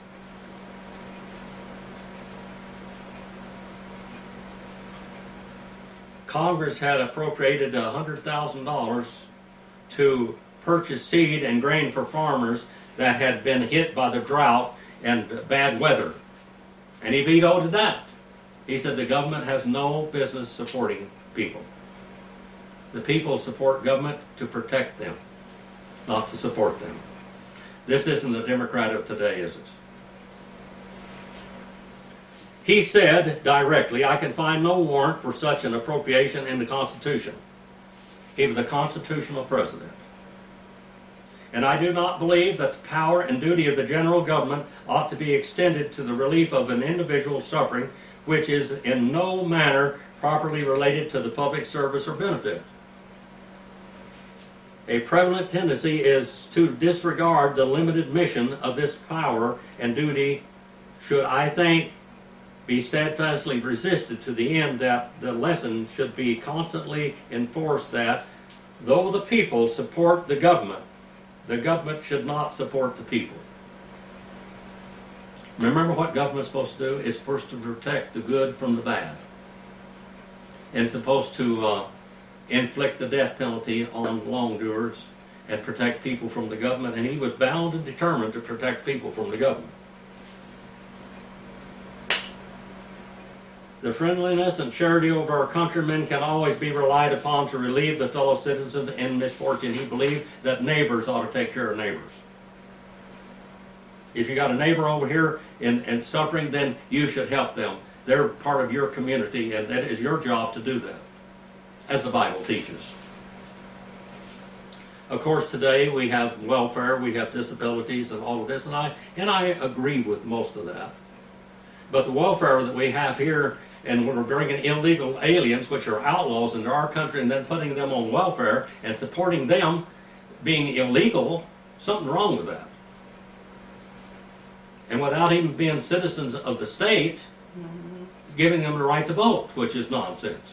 S1: Congress had appropriated one hundred thousand dollars to purchase seed and grain for farmers that had been hit by the drought and bad weather. And he vetoed that. He said the government has no business supporting people. The people support government to protect them, not to support them. This isn't the Democrat of today, is it? He said directly, I can find no warrant for such an appropriation in the Constitution. He was a constitutional president. And I do not believe that the power and duty of the general government ought to be extended to the relief of an individual suffering which is in no manner properly related to the public service or benefit. A prevalent tendency is to disregard the limited mission of this power and duty should, I think, be steadfastly resisted to the end that the lesson should be constantly enforced that, though the people support the government, the government should not support the people. Remember what government's supposed to do? It's supposed to protect the good from the bad. And it's supposed to uh, inflict the death penalty on wrongdoers and protect people from the government. And he was bound and determined to protect people from the government. The friendliness and charity of our countrymen can always be relied upon to relieve the fellow citizens in misfortune. He believed that neighbors ought to take care of neighbors. If you got a neighbor over here in, in suffering, then you should help them. They're part of your community, and that is your job to do that, as the Bible teaches. Of course, today we have welfare, we have disabilities, and all of this, and I and I agree with most of that. But the welfare that we have here, and when we're bringing illegal aliens, which are outlaws, into our country, and then putting them on welfare and supporting them being illegal, something wrong with that. And without even being citizens of the state, mm-hmm. giving them the right to vote, which is nonsense.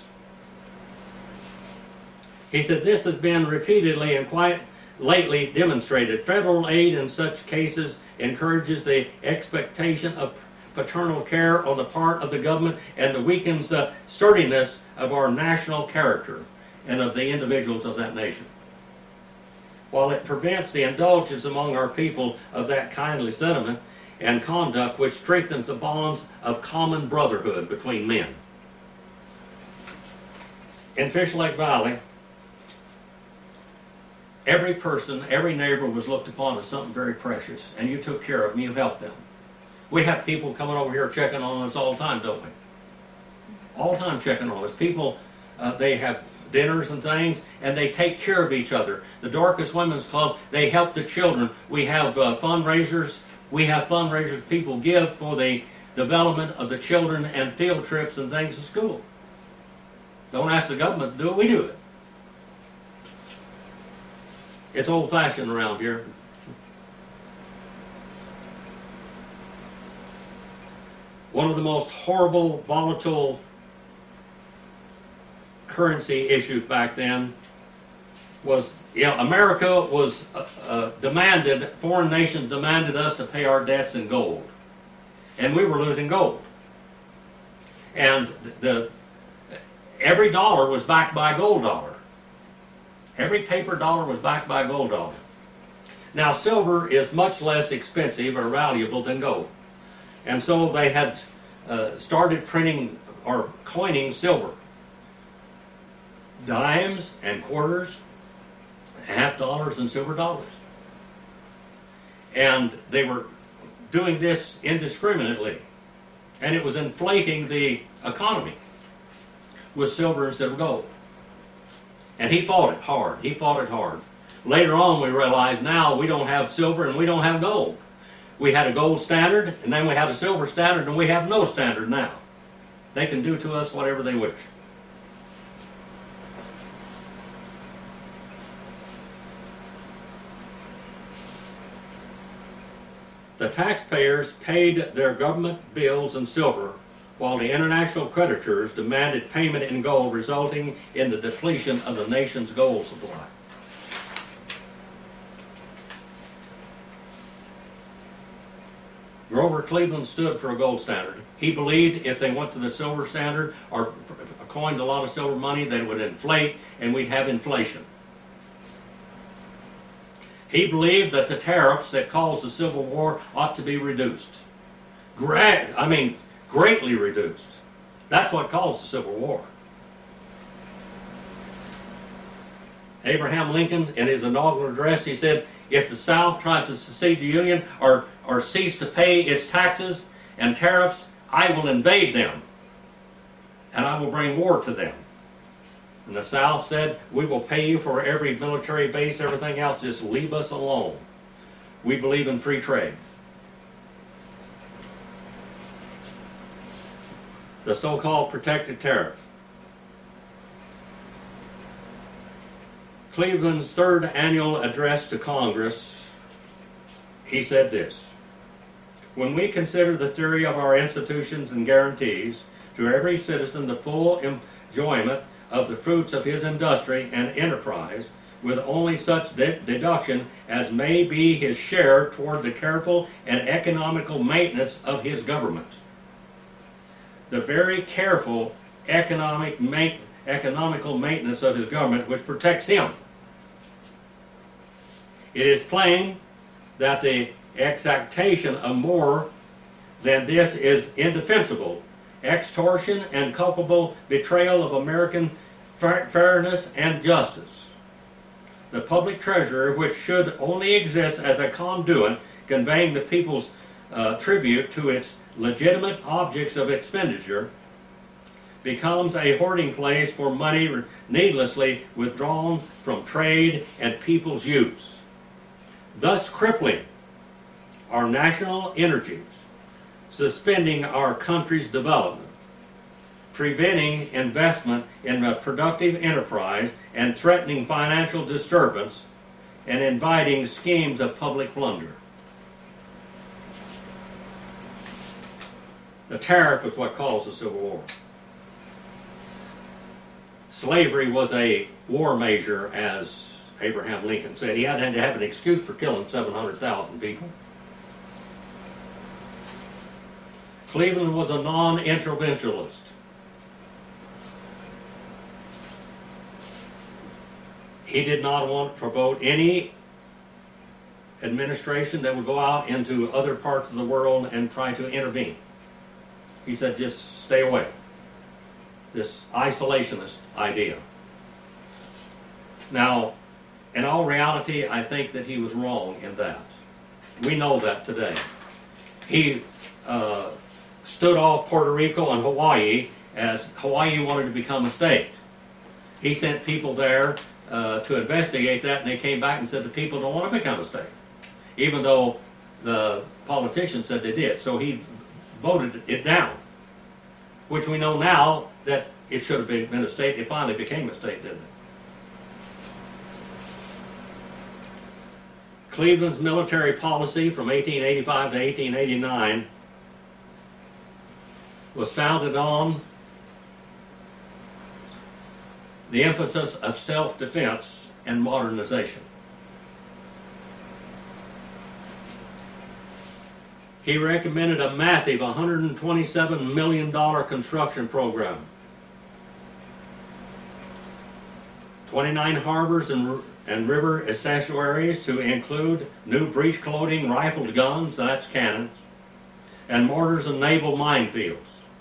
S1: He said this has been repeatedly and quite lately demonstrated. Federal aid in such cases encourages the expectation of paternal care on the part of the government and weakens the sturdiness of our national character and of the individuals of that nation. While it prevents the indulgence among our people of that kindly sentiment and conduct which strengthens the bonds of common brotherhood between men. In Fish Lake Valley, every person, every neighbor was looked upon as something very precious, and you took care of them, you helped them. We have people coming over here checking on us all the time, don't we? All the time checking on us. People, uh, they have dinners and things, and they take care of each other. The Dorcas Women's Club, they help the children. We have uh, fundraisers. We have fundraisers people give for the development of the children and field trips and things to school. Don't ask the government to do it, we do it. It's old-fashioned around here. One of the most horrible, volatile currency issues back then was, you know, America was uh, uh, demanded, foreign nations demanded us to pay our debts in gold. And we were losing gold. And the, every dollar was backed by a gold dollar. Every paper dollar was backed by a gold dollar. Now, silver is much less expensive or valuable than gold. And so they had uh, started printing or coining silver. Dimes and quarters, half dollars and silver dollars. And they were doing this indiscriminately. And it was inflating the economy with silver instead of gold. And he fought it hard. He fought it hard. Later on, we realized now we don't have silver and we don't have gold. We had a gold standard, and then we had a silver standard, and we have no standard now. They can do to us whatever they wish. The taxpayers paid their government bills in silver, while the international creditors demanded payment in gold, resulting in the depletion of the nation's gold supply. Grover Cleveland stood for a gold standard. He believed if they went to the silver standard or coined a lot of silver money, they would inflate and we'd have inflation. He believed that the tariffs that caused the Civil War ought to be reduced. Great, I mean, greatly reduced. That's what caused the Civil War. Abraham Lincoln, in his inaugural address, he said, if the South tries to secede the Union or, or cease to pay its taxes and tariffs, I will invade them, and I will bring war to them. And the South said, we will pay you for every military base, everything else, just leave us alone. We believe in free trade. The so-called protected tariff. Cleveland's third annual address to Congress, he said this: when we consider the theory of our institutions and guarantees to every citizen the full enjoyment of the fruits of his industry and enterprise, with only such de deduction as may be his share toward the careful and economical maintenance of his government. The very careful economic ma economical maintenance of his government which protects him. It is plain that the exaction of more than this is indefensible, extortion and culpable betrayal of American fairness and justice. The public treasurer, which should only exist as a conduit conveying the people's uh, tribute to its legitimate objects of expenditure, becomes a hoarding place for money needlessly withdrawn from trade and people's use, thus crippling our national energies, suspending our country's development, preventing investment in a productive enterprise, and threatening financial disturbance, and inviting schemes of public plunder. The tariff is what caused the Civil War. Slavery was a war measure, as Abraham Lincoln said. He had to have an excuse for killing seven hundred thousand people. Cleveland was a non-interventionist. He did not want to promote any administration that would go out into other parts of the world and try to intervene. He said, just stay away. This isolationist idea. Now, in all reality, I think that he was wrong in that. We know that today. He uh, stood off Puerto Rico and Hawaii as Hawaii wanted to become a state. He sent people there uh, to investigate that, and they came back and said the people don't want to become a state, even though the politicians said they did. So he voted it down, which we know now that it should have been a state. It finally became a state, didn't it? Cleveland's military policy from eighteen eighty-five to eighteen eighty-nine was founded on the emphasis of self-defense and modernization. He recommended a massive one hundred twenty-seven million dollar construction program. twenty-nine harbors and, and river estuaries to include new breech clothing, rifled guns, that's cannons, and mortars and naval minefields.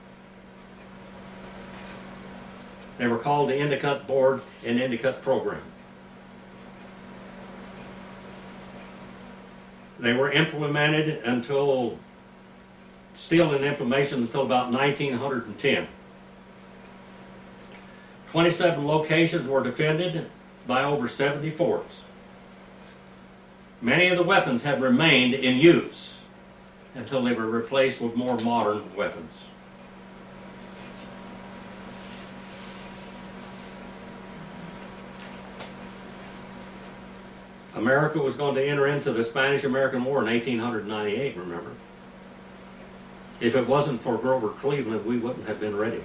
S1: They were called the Endicott Board and Endicott Program. They were implemented until, still in implementation until about nineteen ten. twenty-seven locations were defended by over seventy forts. Many of the weapons had remained in use until they were replaced with more modern weapons. America was going to enter into the Spanish-American War in eighteen ninety-eight, remember? If it wasn't for Grover Cleveland, we wouldn't have been ready.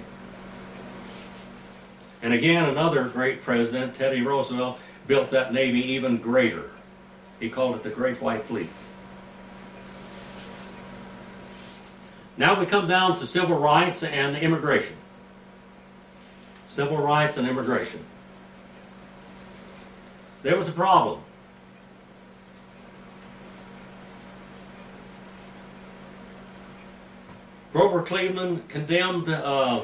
S1: And again, another great president, Teddy Roosevelt, built that Navy even greater. He called it the Great White Fleet. Now we come down to civil rights and immigration. Civil rights and immigration. There was a problem. Grover Cleveland condemned uh,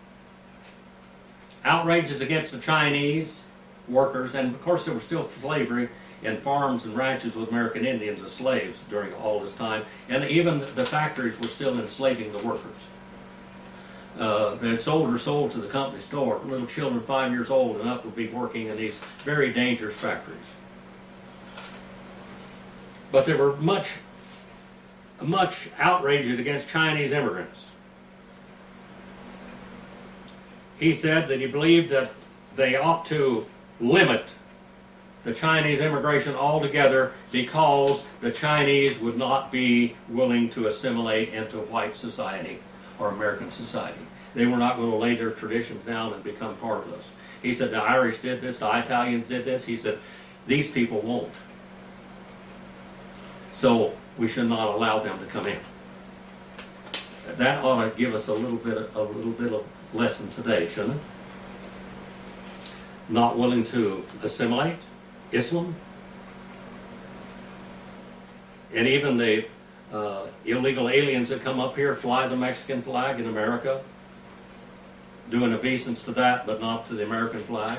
S1: outrages against the Chinese workers, and of course there was still slavery in farms and ranches with American Indians as slaves during all this time, and even the factories were still enslaving the workers. Uh, the soldiers sold to the company store. Little children five years old and up would be working in these very dangerous factories. But there were much, much outrages against Chinese immigrants. He said that he believed that they ought to limit the Chinese immigration altogether because the Chinese would not be willing to assimilate into white society or American society. They were not going to lay their traditions down and become part of us. He said the Irish did this, the Italians did this. He said these people won't. So we should not allow them to come in. That ought to give us a little bit of, a little bit of lesson today, shouldn't it? Not willing to assimilate Islam, and even the uh, illegal aliens that come up here fly the Mexican flag in America, doing obeisance to that, but not to the American flag.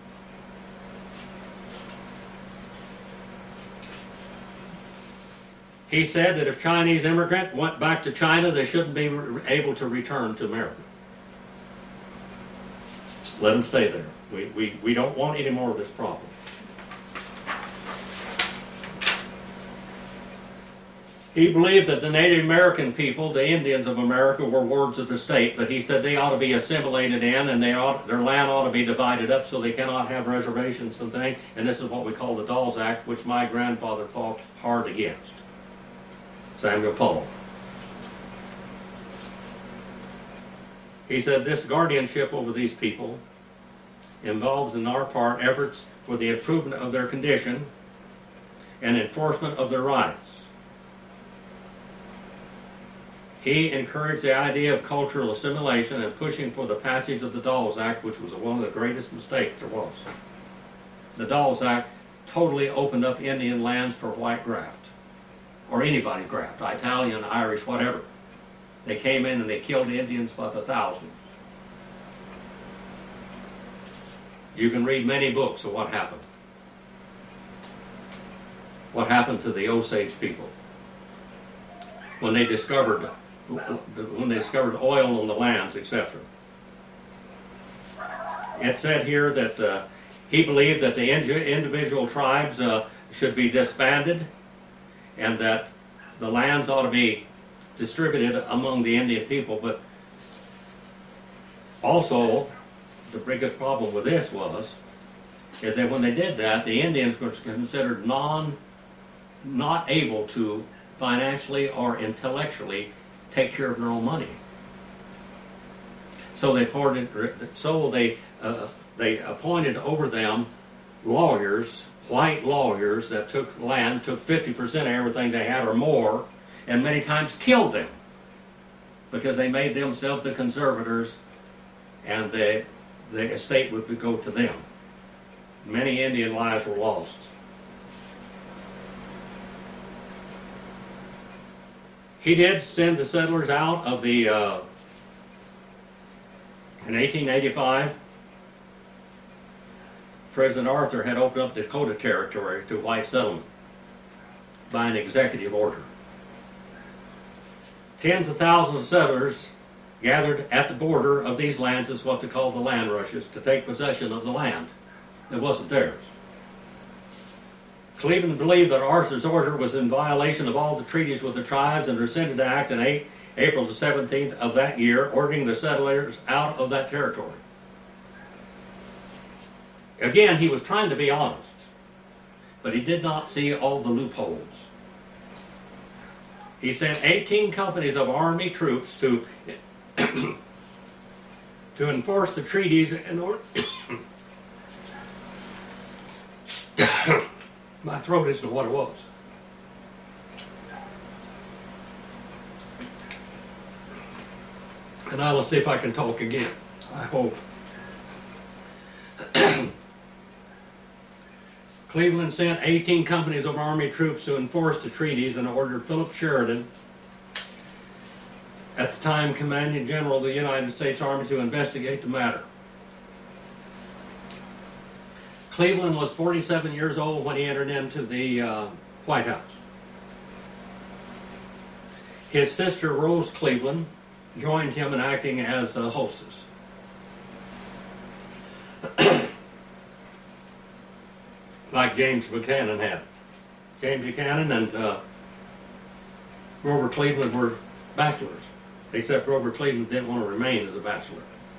S1: He said that if Chinese immigrant went back to China, they shouldn't be able to return to America. Just let them stay there. We, we, we don't want any more of this problem. He believed that the Native American people, the Indians of America, were wards of the state, but he said they ought to be assimilated in, and they ought, their land ought to be divided up so they cannot have reservations and things. And this is what we call the Dawes Act, which my grandfather fought hard against. Samuel Paul. He said this guardianship over these people involves, in our part, efforts for the improvement of their condition and enforcement of their rights. He encouraged the idea of cultural assimilation and pushing for the passage of the Dawes Act, which was one of the greatest mistakes there was. The Dawes Act totally opened up Indian lands for white graft, or anybody graft, Italian, Irish, whatever. They came in and they killed Indians by the thousands. You can read many books of what happened. What happened to the Osage people when they discovered when they discovered oil on the lands, et cetera. It said here that uh, he believed that the individual tribes uh, should be disbanded and that the lands ought to be distributed among the Indian people. But also, the biggest problem with this was is that when they did that, the Indians were considered non, not able to financially or intellectually take care of their own money. So they appointed, so they uh, they appointed over them lawyers, white lawyers that took land, took fifty percent of everything they had or more, and many times killed them because they made themselves the conservators, and the the estate would go to them. Many Indian lives were lost. He did send the settlers out of the, uh, in eighteen eighty-five, President Arthur had opened up Dakota Territory to white settlement by an executive order. Tens of thousands of settlers gathered at the border of these lands is what they call the land rushes, to take possession of the land that wasn't theirs. Cleveland believed that Arthur's order was in violation of all the treaties with the tribes and rescinded the act on April the seventeenth of that year, ordering the settlers out of that territory. Again, he was trying to be honest, but he did not see all the loopholes. He sent eighteen companies of army troops to to enforce the treaties in order. My throat isn't what it was. And I'll see if I can talk again. I hope. Cleveland sent eighteen companies of army troops to enforce the treaties and ordered Philip Sheridan, at the time commanding general of the United States Army, to investigate the matter. Cleveland was forty-seven years old when he entered into the uh, White House. His sister, Rose Cleveland, joined him in acting as a hostess. Like James Buchanan had. James Buchanan and uh, Grover Cleveland were bachelors, except Grover Cleveland didn't want to remain as a bachelor.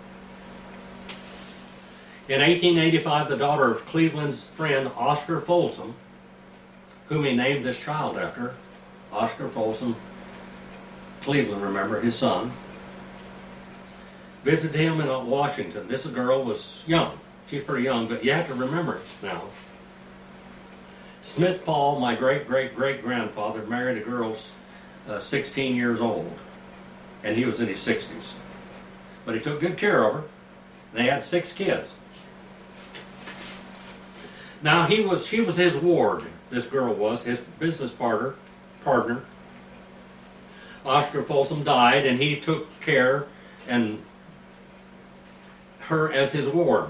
S1: In eighteen eighty-five, the daughter of Cleveland's friend Oscar Folsom, whom he named this child after, Oscar Folsom Cleveland, remember, his son, visited him in Washington. This girl was young. She's pretty young, but you have to remember now. Smith Paul, my great-great-great-grandfather, married a girl uh, sixteen years old, and he was in his sixties. But he took good care of her. They had six kids. Now, he was, she was his ward, this girl was, his business partner, partner. Oscar Folsom died, and he took care and her as his ward.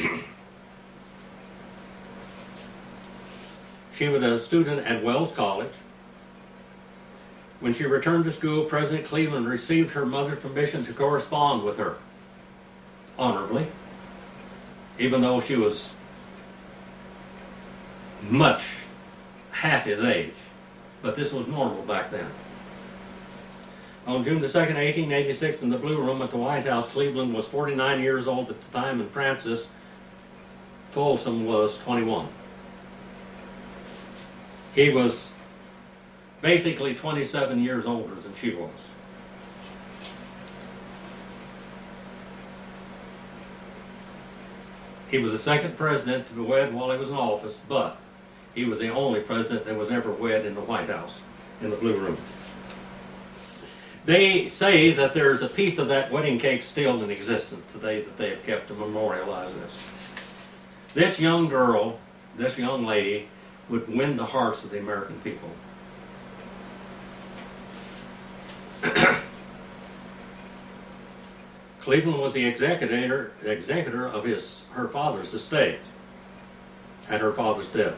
S1: She was a student at Wells College. When she returned to school, President Cleveland received her mother's permission to correspond with her, honorably, even though she was much half his age. But this was normal back then. On June the second, eighteen eighty-six, in the Blue Room at the White House, Cleveland was forty-nine years old at the time, and Frances Folsom was twenty-one. He was basically twenty-seven years older than she was. He was the second president to be wed while he was in office, but he was the only president that was ever wed in the White House, in the Blue Room. They say that there's a piece of that wedding cake still in existence today that they have kept to memorialize this. This young girl, this young lady, would win the hearts of the American people. Cleveland was the executor, executor of his, her father's estate at her father's death.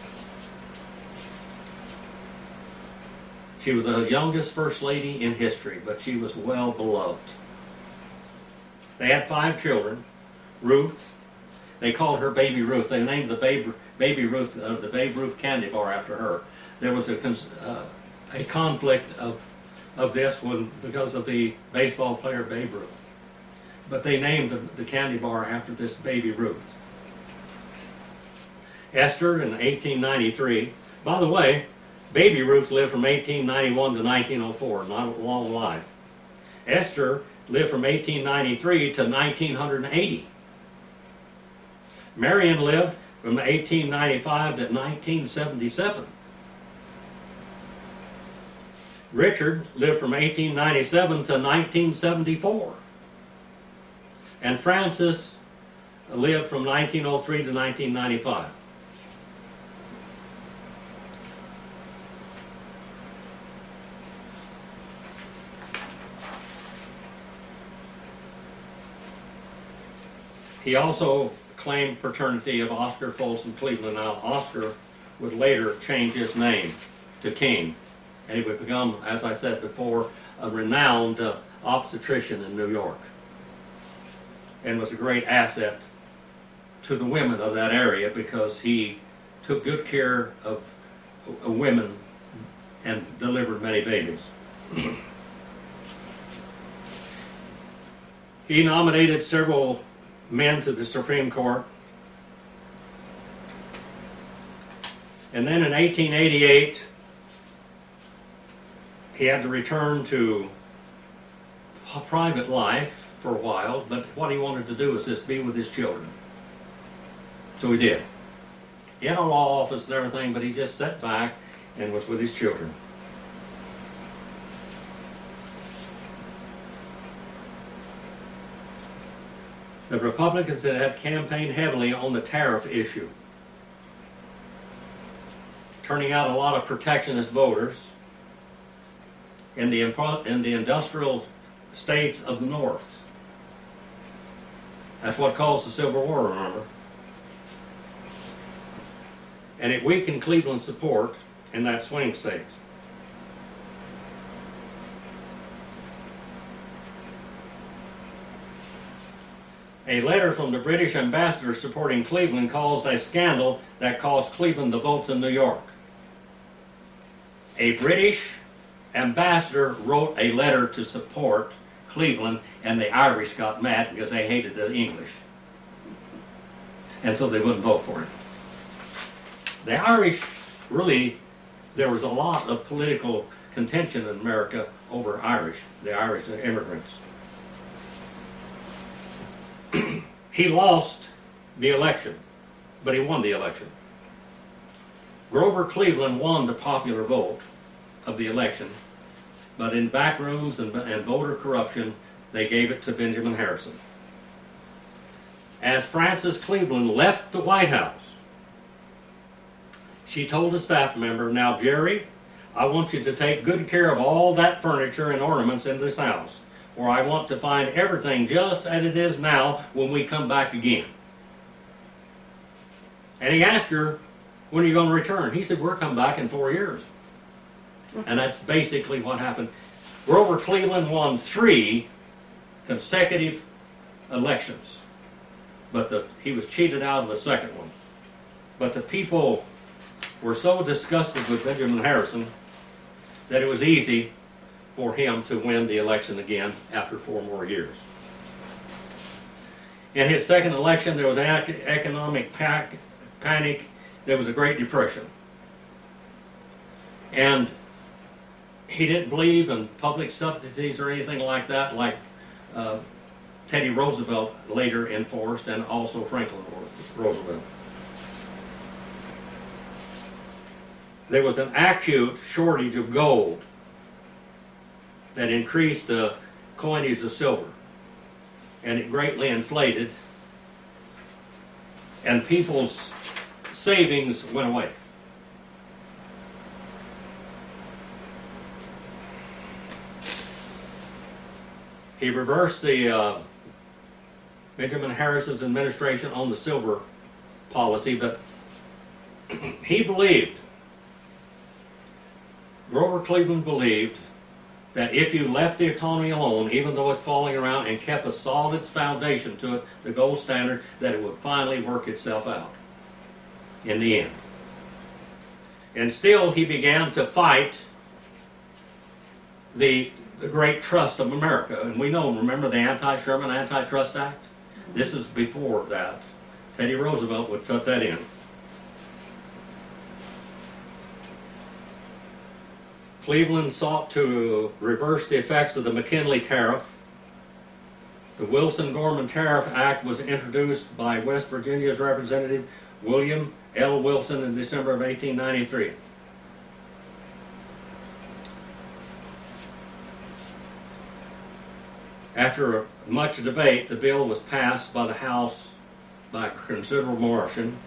S1: She was the youngest first lady in history, but she was well beloved. They had five children. Ruth, they called her Baby Ruth. They named the Babe, Baby Ruth, uh, the Babe Ruth candy bar after her. There was a, uh, a conflict of, of this one because of the baseball player Babe Ruth. But they named the, the candy bar after this Baby Ruth. Esther in eighteen ninety-three. By the way, Baby Ruth lived from eighteen ninety-one to nineteen oh four, not a long life. Esther lived from eighteen ninety-three to nineteen eighty. Marion lived from eighteen ninety-five to nineteen seventy-seven. Richard lived from eighteen ninety-seven to nineteen seventy-four. And Frances lived from nineteen oh three to nineteen ninety-five. He also claimed paternity of Oscar Folsom Cleveland. Now, Oscar would later change his name to King, and he would become, as I said before, a renowned uh, obstetrician in New York and was a great asset to the women of that area because he took good care of uh, women and delivered many babies. He nominated several men to the Supreme Court. And then in eighteen eighty-eight, he had to return to private life for a while, but what he wanted to do was just be with his children. So he did. He had a law office and everything, but he just sat back and was with his children. The Republicans had campaigned heavily on the tariff issue, turning out a lot of protectionist voters in the, in the industrial states of the North. That's what caused the Civil War, remember? And it weakened Cleveland's support in that swing state. A letter from the British ambassador supporting Cleveland caused a scandal that cost Cleveland the votes in New York. A British ambassador wrote a letter to support Cleveland, and the Irish got mad because they hated the English. And so they wouldn't vote for it. The Irish, really, there was a lot of political contention in America over Irish, the Irish immigrants. He lost the election, but he won the election. Grover Cleveland won the popular vote of the election, but in backrooms and, and voter corruption, they gave it to Benjamin Harrison. As Frances Cleveland left the White House, she told a staff member, "Now, Jerry, I want you to take good care of all that furniture and ornaments in this house, or I want to find everything just as it is now when we come back again." And he asked her, "When are you going to return?" He said, "We're coming back in four years. And that's basically what happened. Grover Cleveland won three consecutive elections, but the, he was cheated out of the second one. But the people were so disgusted with Benjamin Harrison that it was easy for him to win the election again after four more years. In his second election, there was an economic panic. There was a Great Depression. And he didn't believe in public subsidies or anything like that, like uh, Teddy Roosevelt later enforced, and also Franklin Roosevelt. There was an acute shortage of gold that increased the coinage of silver, and it greatly inflated, and people's savings went away. He reversed the uh, Benjamin Harrison's administration on the silver policy, but he believed, Grover Cleveland believed, that if you left the economy alone, even though it's falling around, and kept a solid foundation to it, the gold standard, that it would finally work itself out in the end. And still, he began to fight the, the great trust of America. And we know, remember the Anti-Sherman Antitrust Act? This is before that. Teddy Roosevelt would put that in. Cleveland sought to reverse the effects of the McKinley Tariff. The Wilson-Gorman Tariff Act was introduced by West Virginia's Representative William L. Wilson in December of eighteen ninety-three. After much debate, the bill was passed by the House by a considerable margin.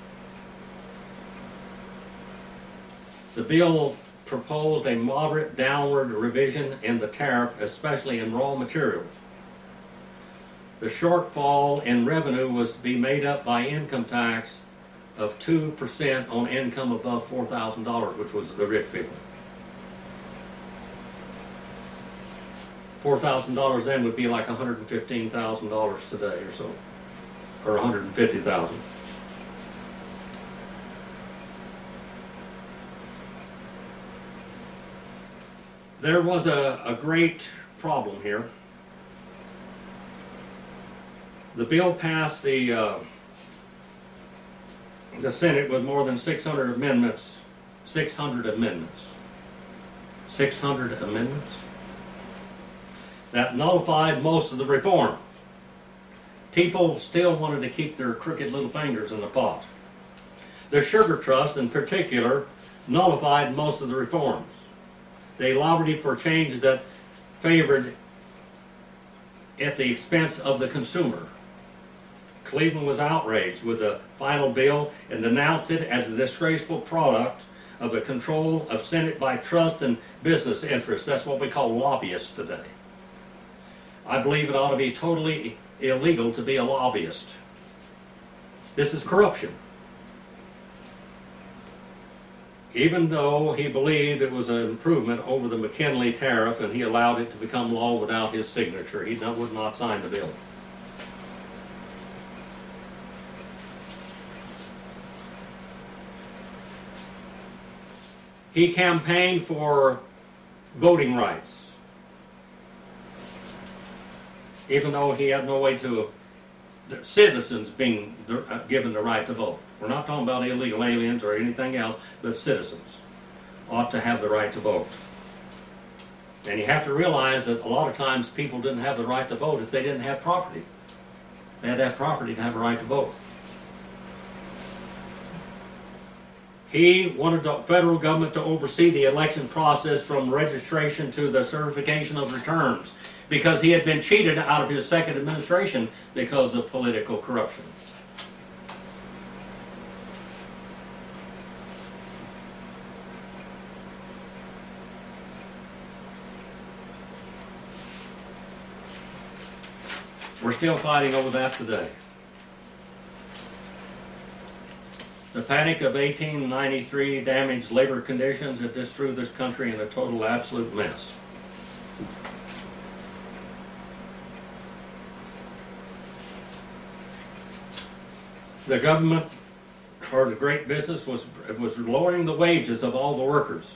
S1: The bill proposed a moderate downward revision in the tariff, especially in raw materials. The shortfall in revenue was to be made up by income tax of two percent on income above four thousand dollars, which was the rich people. four thousand dollars then would be like one hundred fifteen thousand dollars today or so, or one hundred fifty thousand dollars. There was a, a great problem here. The bill passed the uh, the Senate with more than six hundred amendments. six hundred amendments. six hundred amendments that nullified most of the reform. People still wanted to keep their crooked little fingers in the pot. The Sugar Trust, in particular, nullified most of the reforms. They lobbied for changes that favored at the expense of the consumer. Cleveland was outraged with the final bill and denounced it as a disgraceful product of the control of Senate by trust and business interests. That's what we call lobbyists today. I believe it ought to be totally illegal to be a lobbyist. This is corruption. Even though he believed it was an improvement over the McKinley tariff and he allowed it to become law without his signature, he would not sign the bill. He campaigned for voting rights, even though he had no way to, the citizens being uh, given the right to vote. We're not talking about illegal aliens or anything else, but citizens ought to have the right to vote. And you have to realize that a lot of times people didn't have the right to vote if they didn't have property. They had to have property to have a right to vote. He wanted the federal government to oversee the election process from registration to the certification of returns because he had been cheated out of his second administration because of political corruption. We're still fighting over that today. The Panic of eighteen ninety-three damaged labor conditions that just threw this country in a total absolute mess. The government, or the great business, was, was lowering the wages of all the workers.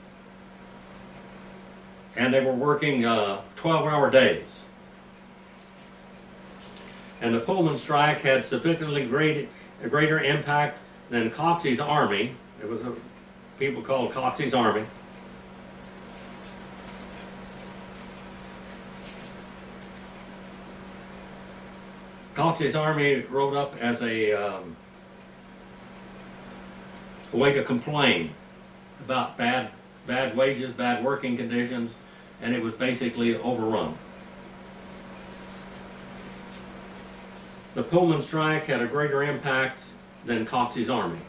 S1: And they were working uh, twelve-hour days. And the Pullman strike had significantly great, a greater impact than Coxey's Army. It was a, people called Coxey's Army. Coxey's Army rode up as a, um, a way to complain about bad, bad wages, bad working conditions, and it was basically overrun. The Pullman strike had a greater impact than Coxey's Army.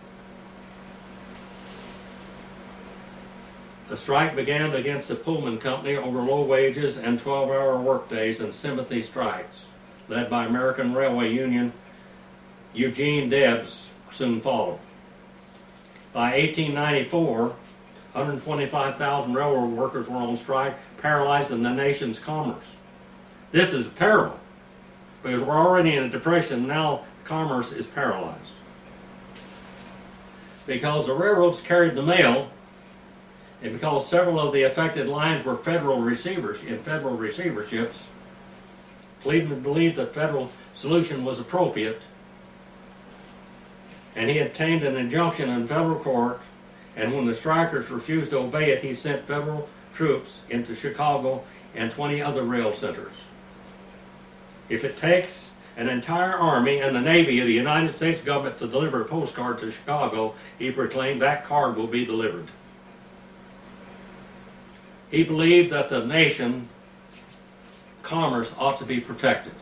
S1: The strike began against the Pullman Company over low wages and twelve-hour workdays and sympathy strikes, led by American Railway Union. Eugene Debs soon followed. By eighteen ninety-four, one hundred twenty-five thousand railroad workers were on strike, paralyzing the nation's commerce. This is terrible, because we're already in a depression. Now commerce is paralyzed. Because the railroads carried the mail, and because several of the affected lines were federal receivers in federal receiverships, Cleveland believed that federal solution was appropriate, and he obtained an injunction in federal court, and when the strikers refused to obey it, he sent federal troops into Chicago and twenty other rail centers. If it takes an entire army and the Navy of the United States government to deliver a postcard to Chicago, he proclaimed, that card will be delivered. He believed that the nation commerce ought to be protected.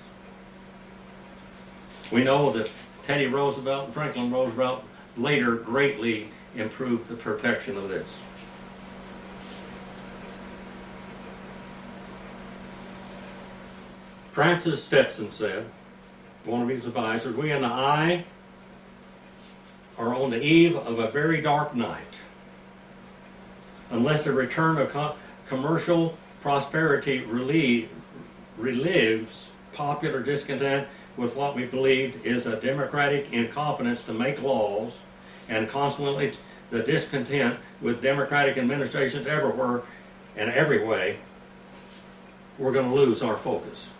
S1: We know that Teddy Roosevelt and Franklin Roosevelt later greatly improved the protection of this. Francis Stetson said, one of his advisors, we in the eye are on the eve of a very dark night. Unless a return of co commercial prosperity relieve, relieves popular discontent with what we believe is a democratic incompetence to make laws, and consequently the discontent with democratic administrations everywhere and every way, we're going to lose our focus.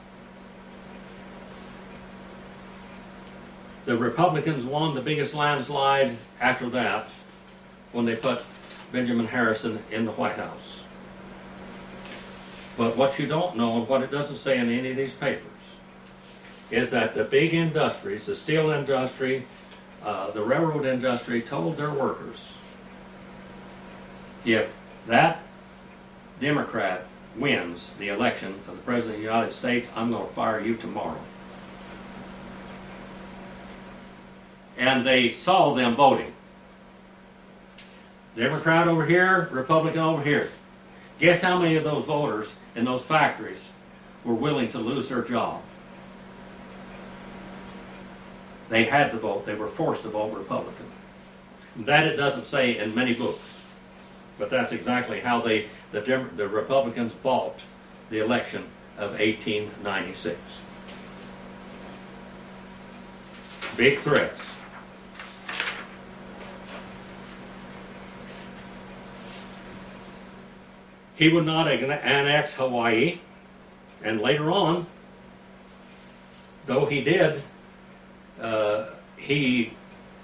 S1: The Republicans won the biggest landslide after that when they put Benjamin Harrison in the White House. But what you don't know, and what it doesn't say in any of these papers, is that the big industries, the steel industry, uh, the railroad industry, told their workers, if that Democrat wins the election of the President of the United States, I'm going to fire you tomorrow. And they saw them voting. Democrat over here, Republican over here. Guess how many of those voters in those factories were willing to lose their job? They had to vote. They were forced to vote Republican. That it doesn't say in many books. But that's exactly how they, the, the Republicans bought the election of eighteen ninety-six. Big threats. He would not annex Hawaii, and later on, though he did, uh, he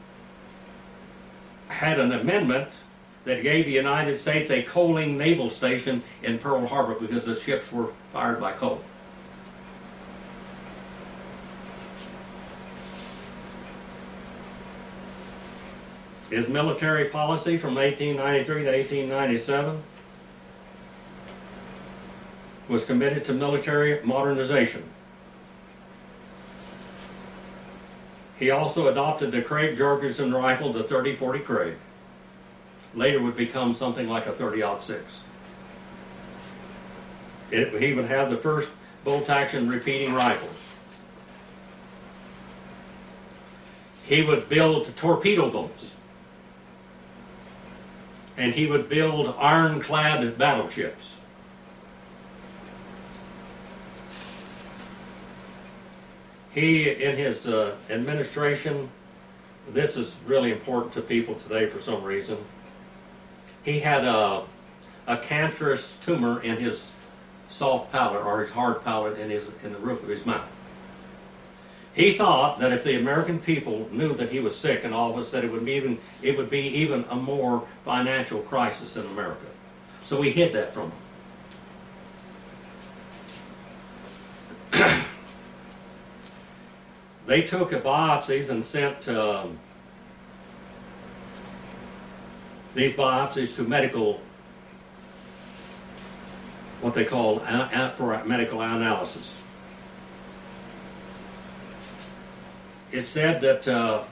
S1: had an amendment that gave the United States a coaling naval station in Pearl Harbor because the ships were fired by coal. His military policy from eighteen ninety-three to eighteen ninety-seven was committed to military modernization. He also adopted the Craig Jorgensen rifle, the thirty forty Craig. Later would become something like a thirty aught six. It, he would have the first bolt-action repeating rifles. He would build torpedo boats. And he would build ironclad battleships. He, in his uh, administration, this is really important to people today for some reason, he had a, a cancerous tumor in his soft palate, or his hard palate, in, his, in the roof of his mouth. He thought that if the American people knew that he was sick and all of us, that it would be even, it would be even a more financial crisis in America. So he hid that from them. They took biopsies and sent um, these biopsies to medical, what they call, for medical analysis. It's said that uh,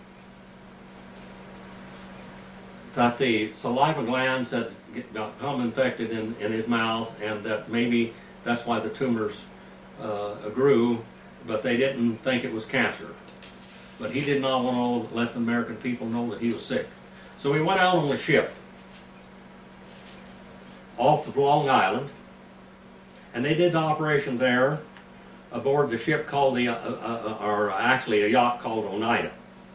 S1: that the saliva glands had become infected in, in his mouth, and that maybe that's why the tumors uh, grew, but they didn't think it was cancer. But he did not want to let the American people know that he was sick. So he went out on a ship off of Long Island, and they did the operation there aboard the ship called the, uh, uh, or actually a yacht called Oneida.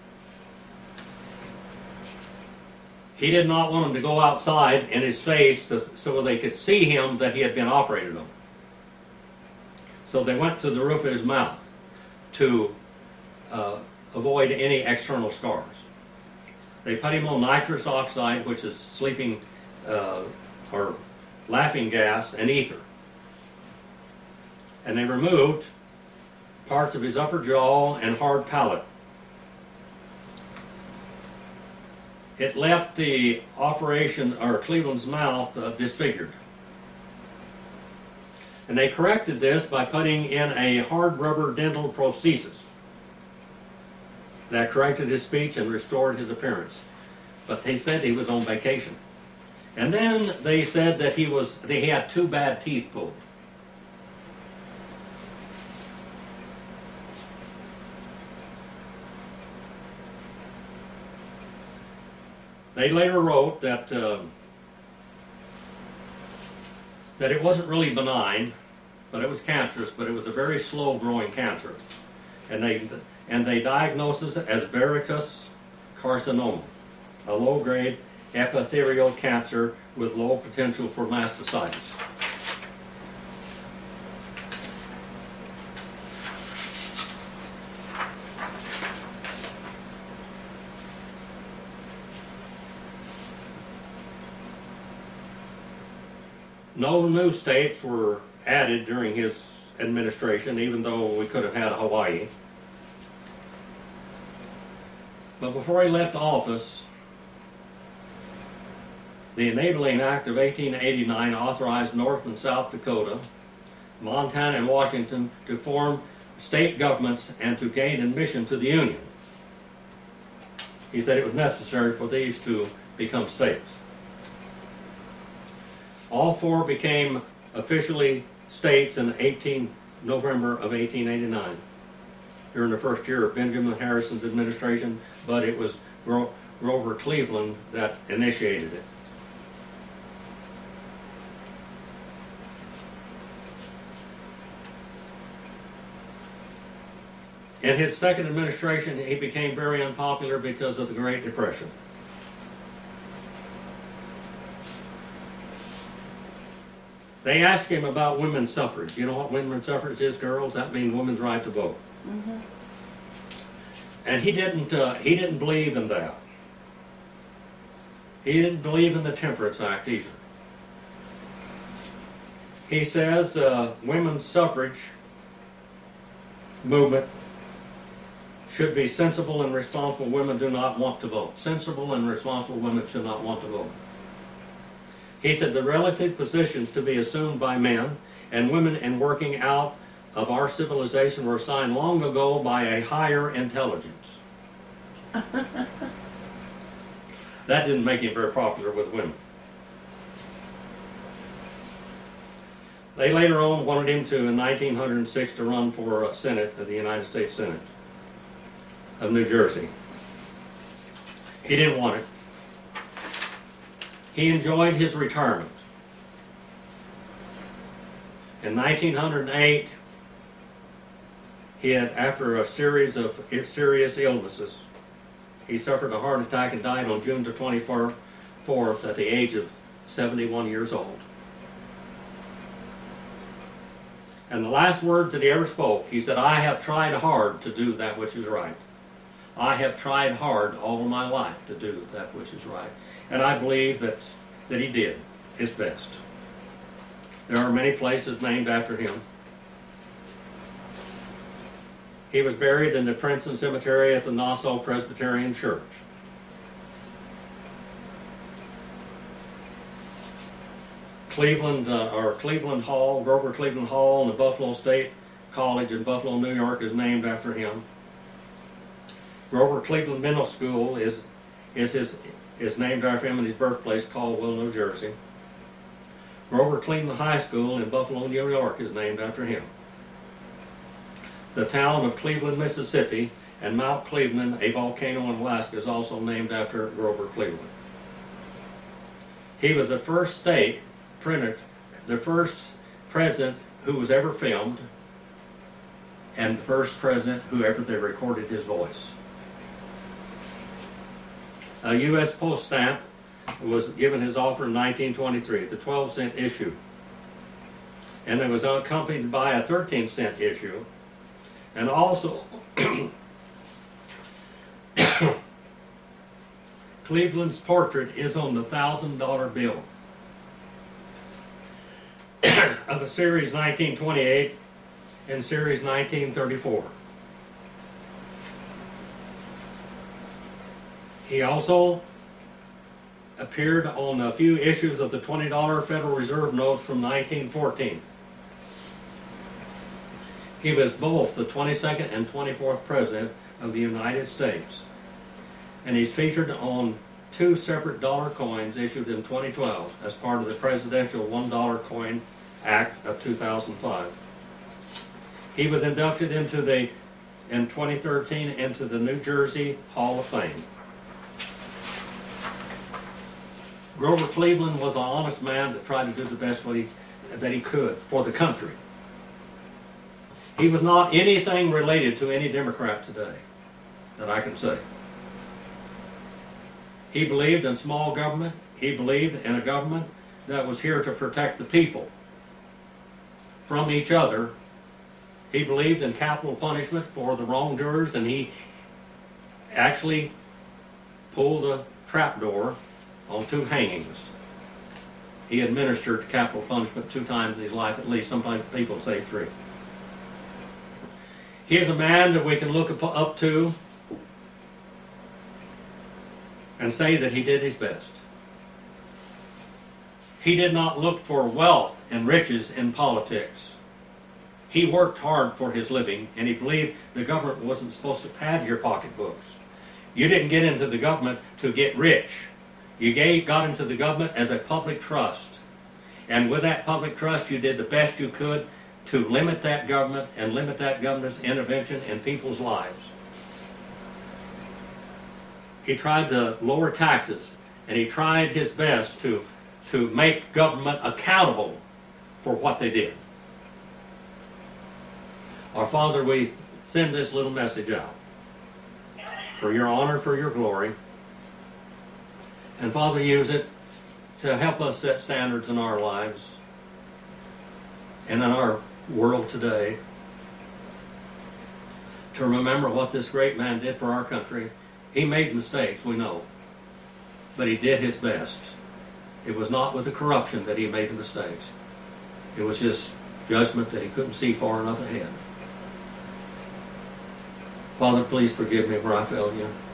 S1: He did not want them to go outside in his face to, so they could see him that he had been operated on. So they went to the roof of his mouth to uh, avoid any external scars. They put him on nitrous oxide, which is sleeping uh, or laughing gas, and ether. And they removed parts of his upper jaw and hard palate. It left the operation, or Cleveland's mouth, uh, disfigured. And they corrected this by putting in a hard rubber dental prosthesis that corrected his speech and restored his appearance. But they said he was on vacation. And then they said that he was, that he had two bad teeth pulled. They later wrote that uh, that it wasn't really benign, but it was cancerous, but it was a very slow-growing cancer. And they, and they diagnosed it as verrucous carcinoma, a low-grade epithelial cancer with low potential for mastocytosis. No new states were added during his administration, even though we could have had Hawaii. But before he left office, the Enabling Act of eighteen eighty-nine authorized North and South Dakota, Montana, and Washington to form state governments and to gain admission to the Union. He said it was necessary for these to become states. All four became officially states in eighteen November of eighteen eighty-nine, during the first year of Benjamin Harrison's administration, but it was Gro Grover Cleveland that initiated it. In his second administration, he became very unpopular because of the Great Depression. They asked him about women's suffrage. You know what women's suffrage is, girls? That means women's right to vote. Mm-hmm. And he didn't. Uh, he didn't believe in that. He didn't believe in the Temperance Act either. He says uh, women's suffrage movement should be sensible and responsible women do not want to vote. Sensible and responsible women should not want to vote. He said the relative positions to be assumed by men and women in working out of our civilization were assigned long ago by a higher intelligence. That didn't make him very popular with women. They later on wanted him to, in nineteen oh six, to run for Senate of the United States Senate of New Jersey. He didn't want it. He enjoyed his retirement. In nineteen oh eight, he had, after a series of serious illnesses, he suffered a heart attack and died on June the twenty-fourth at the age of seventy-one years old. And the last words that he ever spoke, he said, "I have tried hard to do that which is right. I have tried hard all of my life to do that which is right." And I believe that, that he did his best. There are many places named after him. He was buried in the Princeton Cemetery at the Nassau Presbyterian Church. Cleveland, uh, or Cleveland Hall, Grover Cleveland Hall in the Buffalo State College in Buffalo, New York is named after him. Grover Cleveland Middle School is, is, his, is named after him in his birthplace, Caldwell, New Jersey. Grover Cleveland High School in Buffalo, New York is named after him. The town of Cleveland, Mississippi, and Mount Cleveland, a volcano in Alaska, is also named after Grover Cleveland. He was the first state printed, the first president who was ever filmed, and the first president who ever they recorded his voice. A U S post stamp was given his offer in nineteen twenty-three, the twelve cent issue. And it was accompanied by a thirteen cent issue. And also, Cleveland's portrait is on the one thousand dollar bill of the series nineteen twenty-eight and series nineteen thirty-four. He also appeared on a few issues of the twenty dollar Federal Reserve notes from nineteen fourteen. He was both the twenty-second and twenty-fourth President of the United States. And he's featured on two separate dollar coins issued in twenty twelve as part of the Presidential one dollar Coin Act of two thousand five. He was inducted into the, in twenty thirteen, into the New Jersey Hall of Fame. Grover Cleveland was an honest man that tried to do the best what he, that he could for the country. He was not anything related to any Democrat today that I can say. He believed in small government. He believed in a government that was here to protect the people from each other. He believed in capital punishment for the wrongdoers, and he actually pulled a trapdoor on two hangings. He administered capital punishment two times in his life, at least. Sometimes people say three. He is a man that we can look up to and say that he did his best. He did not look for wealth and riches in politics. He worked hard for his living, and he believed the government wasn't supposed to pad your pocketbooks. You didn't get into the government to get rich. You gave, got into the government as a public trust. And with that public trust, you did the best you could to limit that government and limit that government's intervention in people's lives. He tried to lower taxes, and he tried his best to, to make government accountable for what they did. Our Father, we send this little message out for your honor, for your glory. And Father, use it to help us set standards in our lives and in our world today, to remember what this great man did for our country. He made mistakes, we know, but he did his best. It was not with the corruption that he made the mistakes. It was just judgment that he couldn't see far enough ahead. Father, please forgive me where I failed you.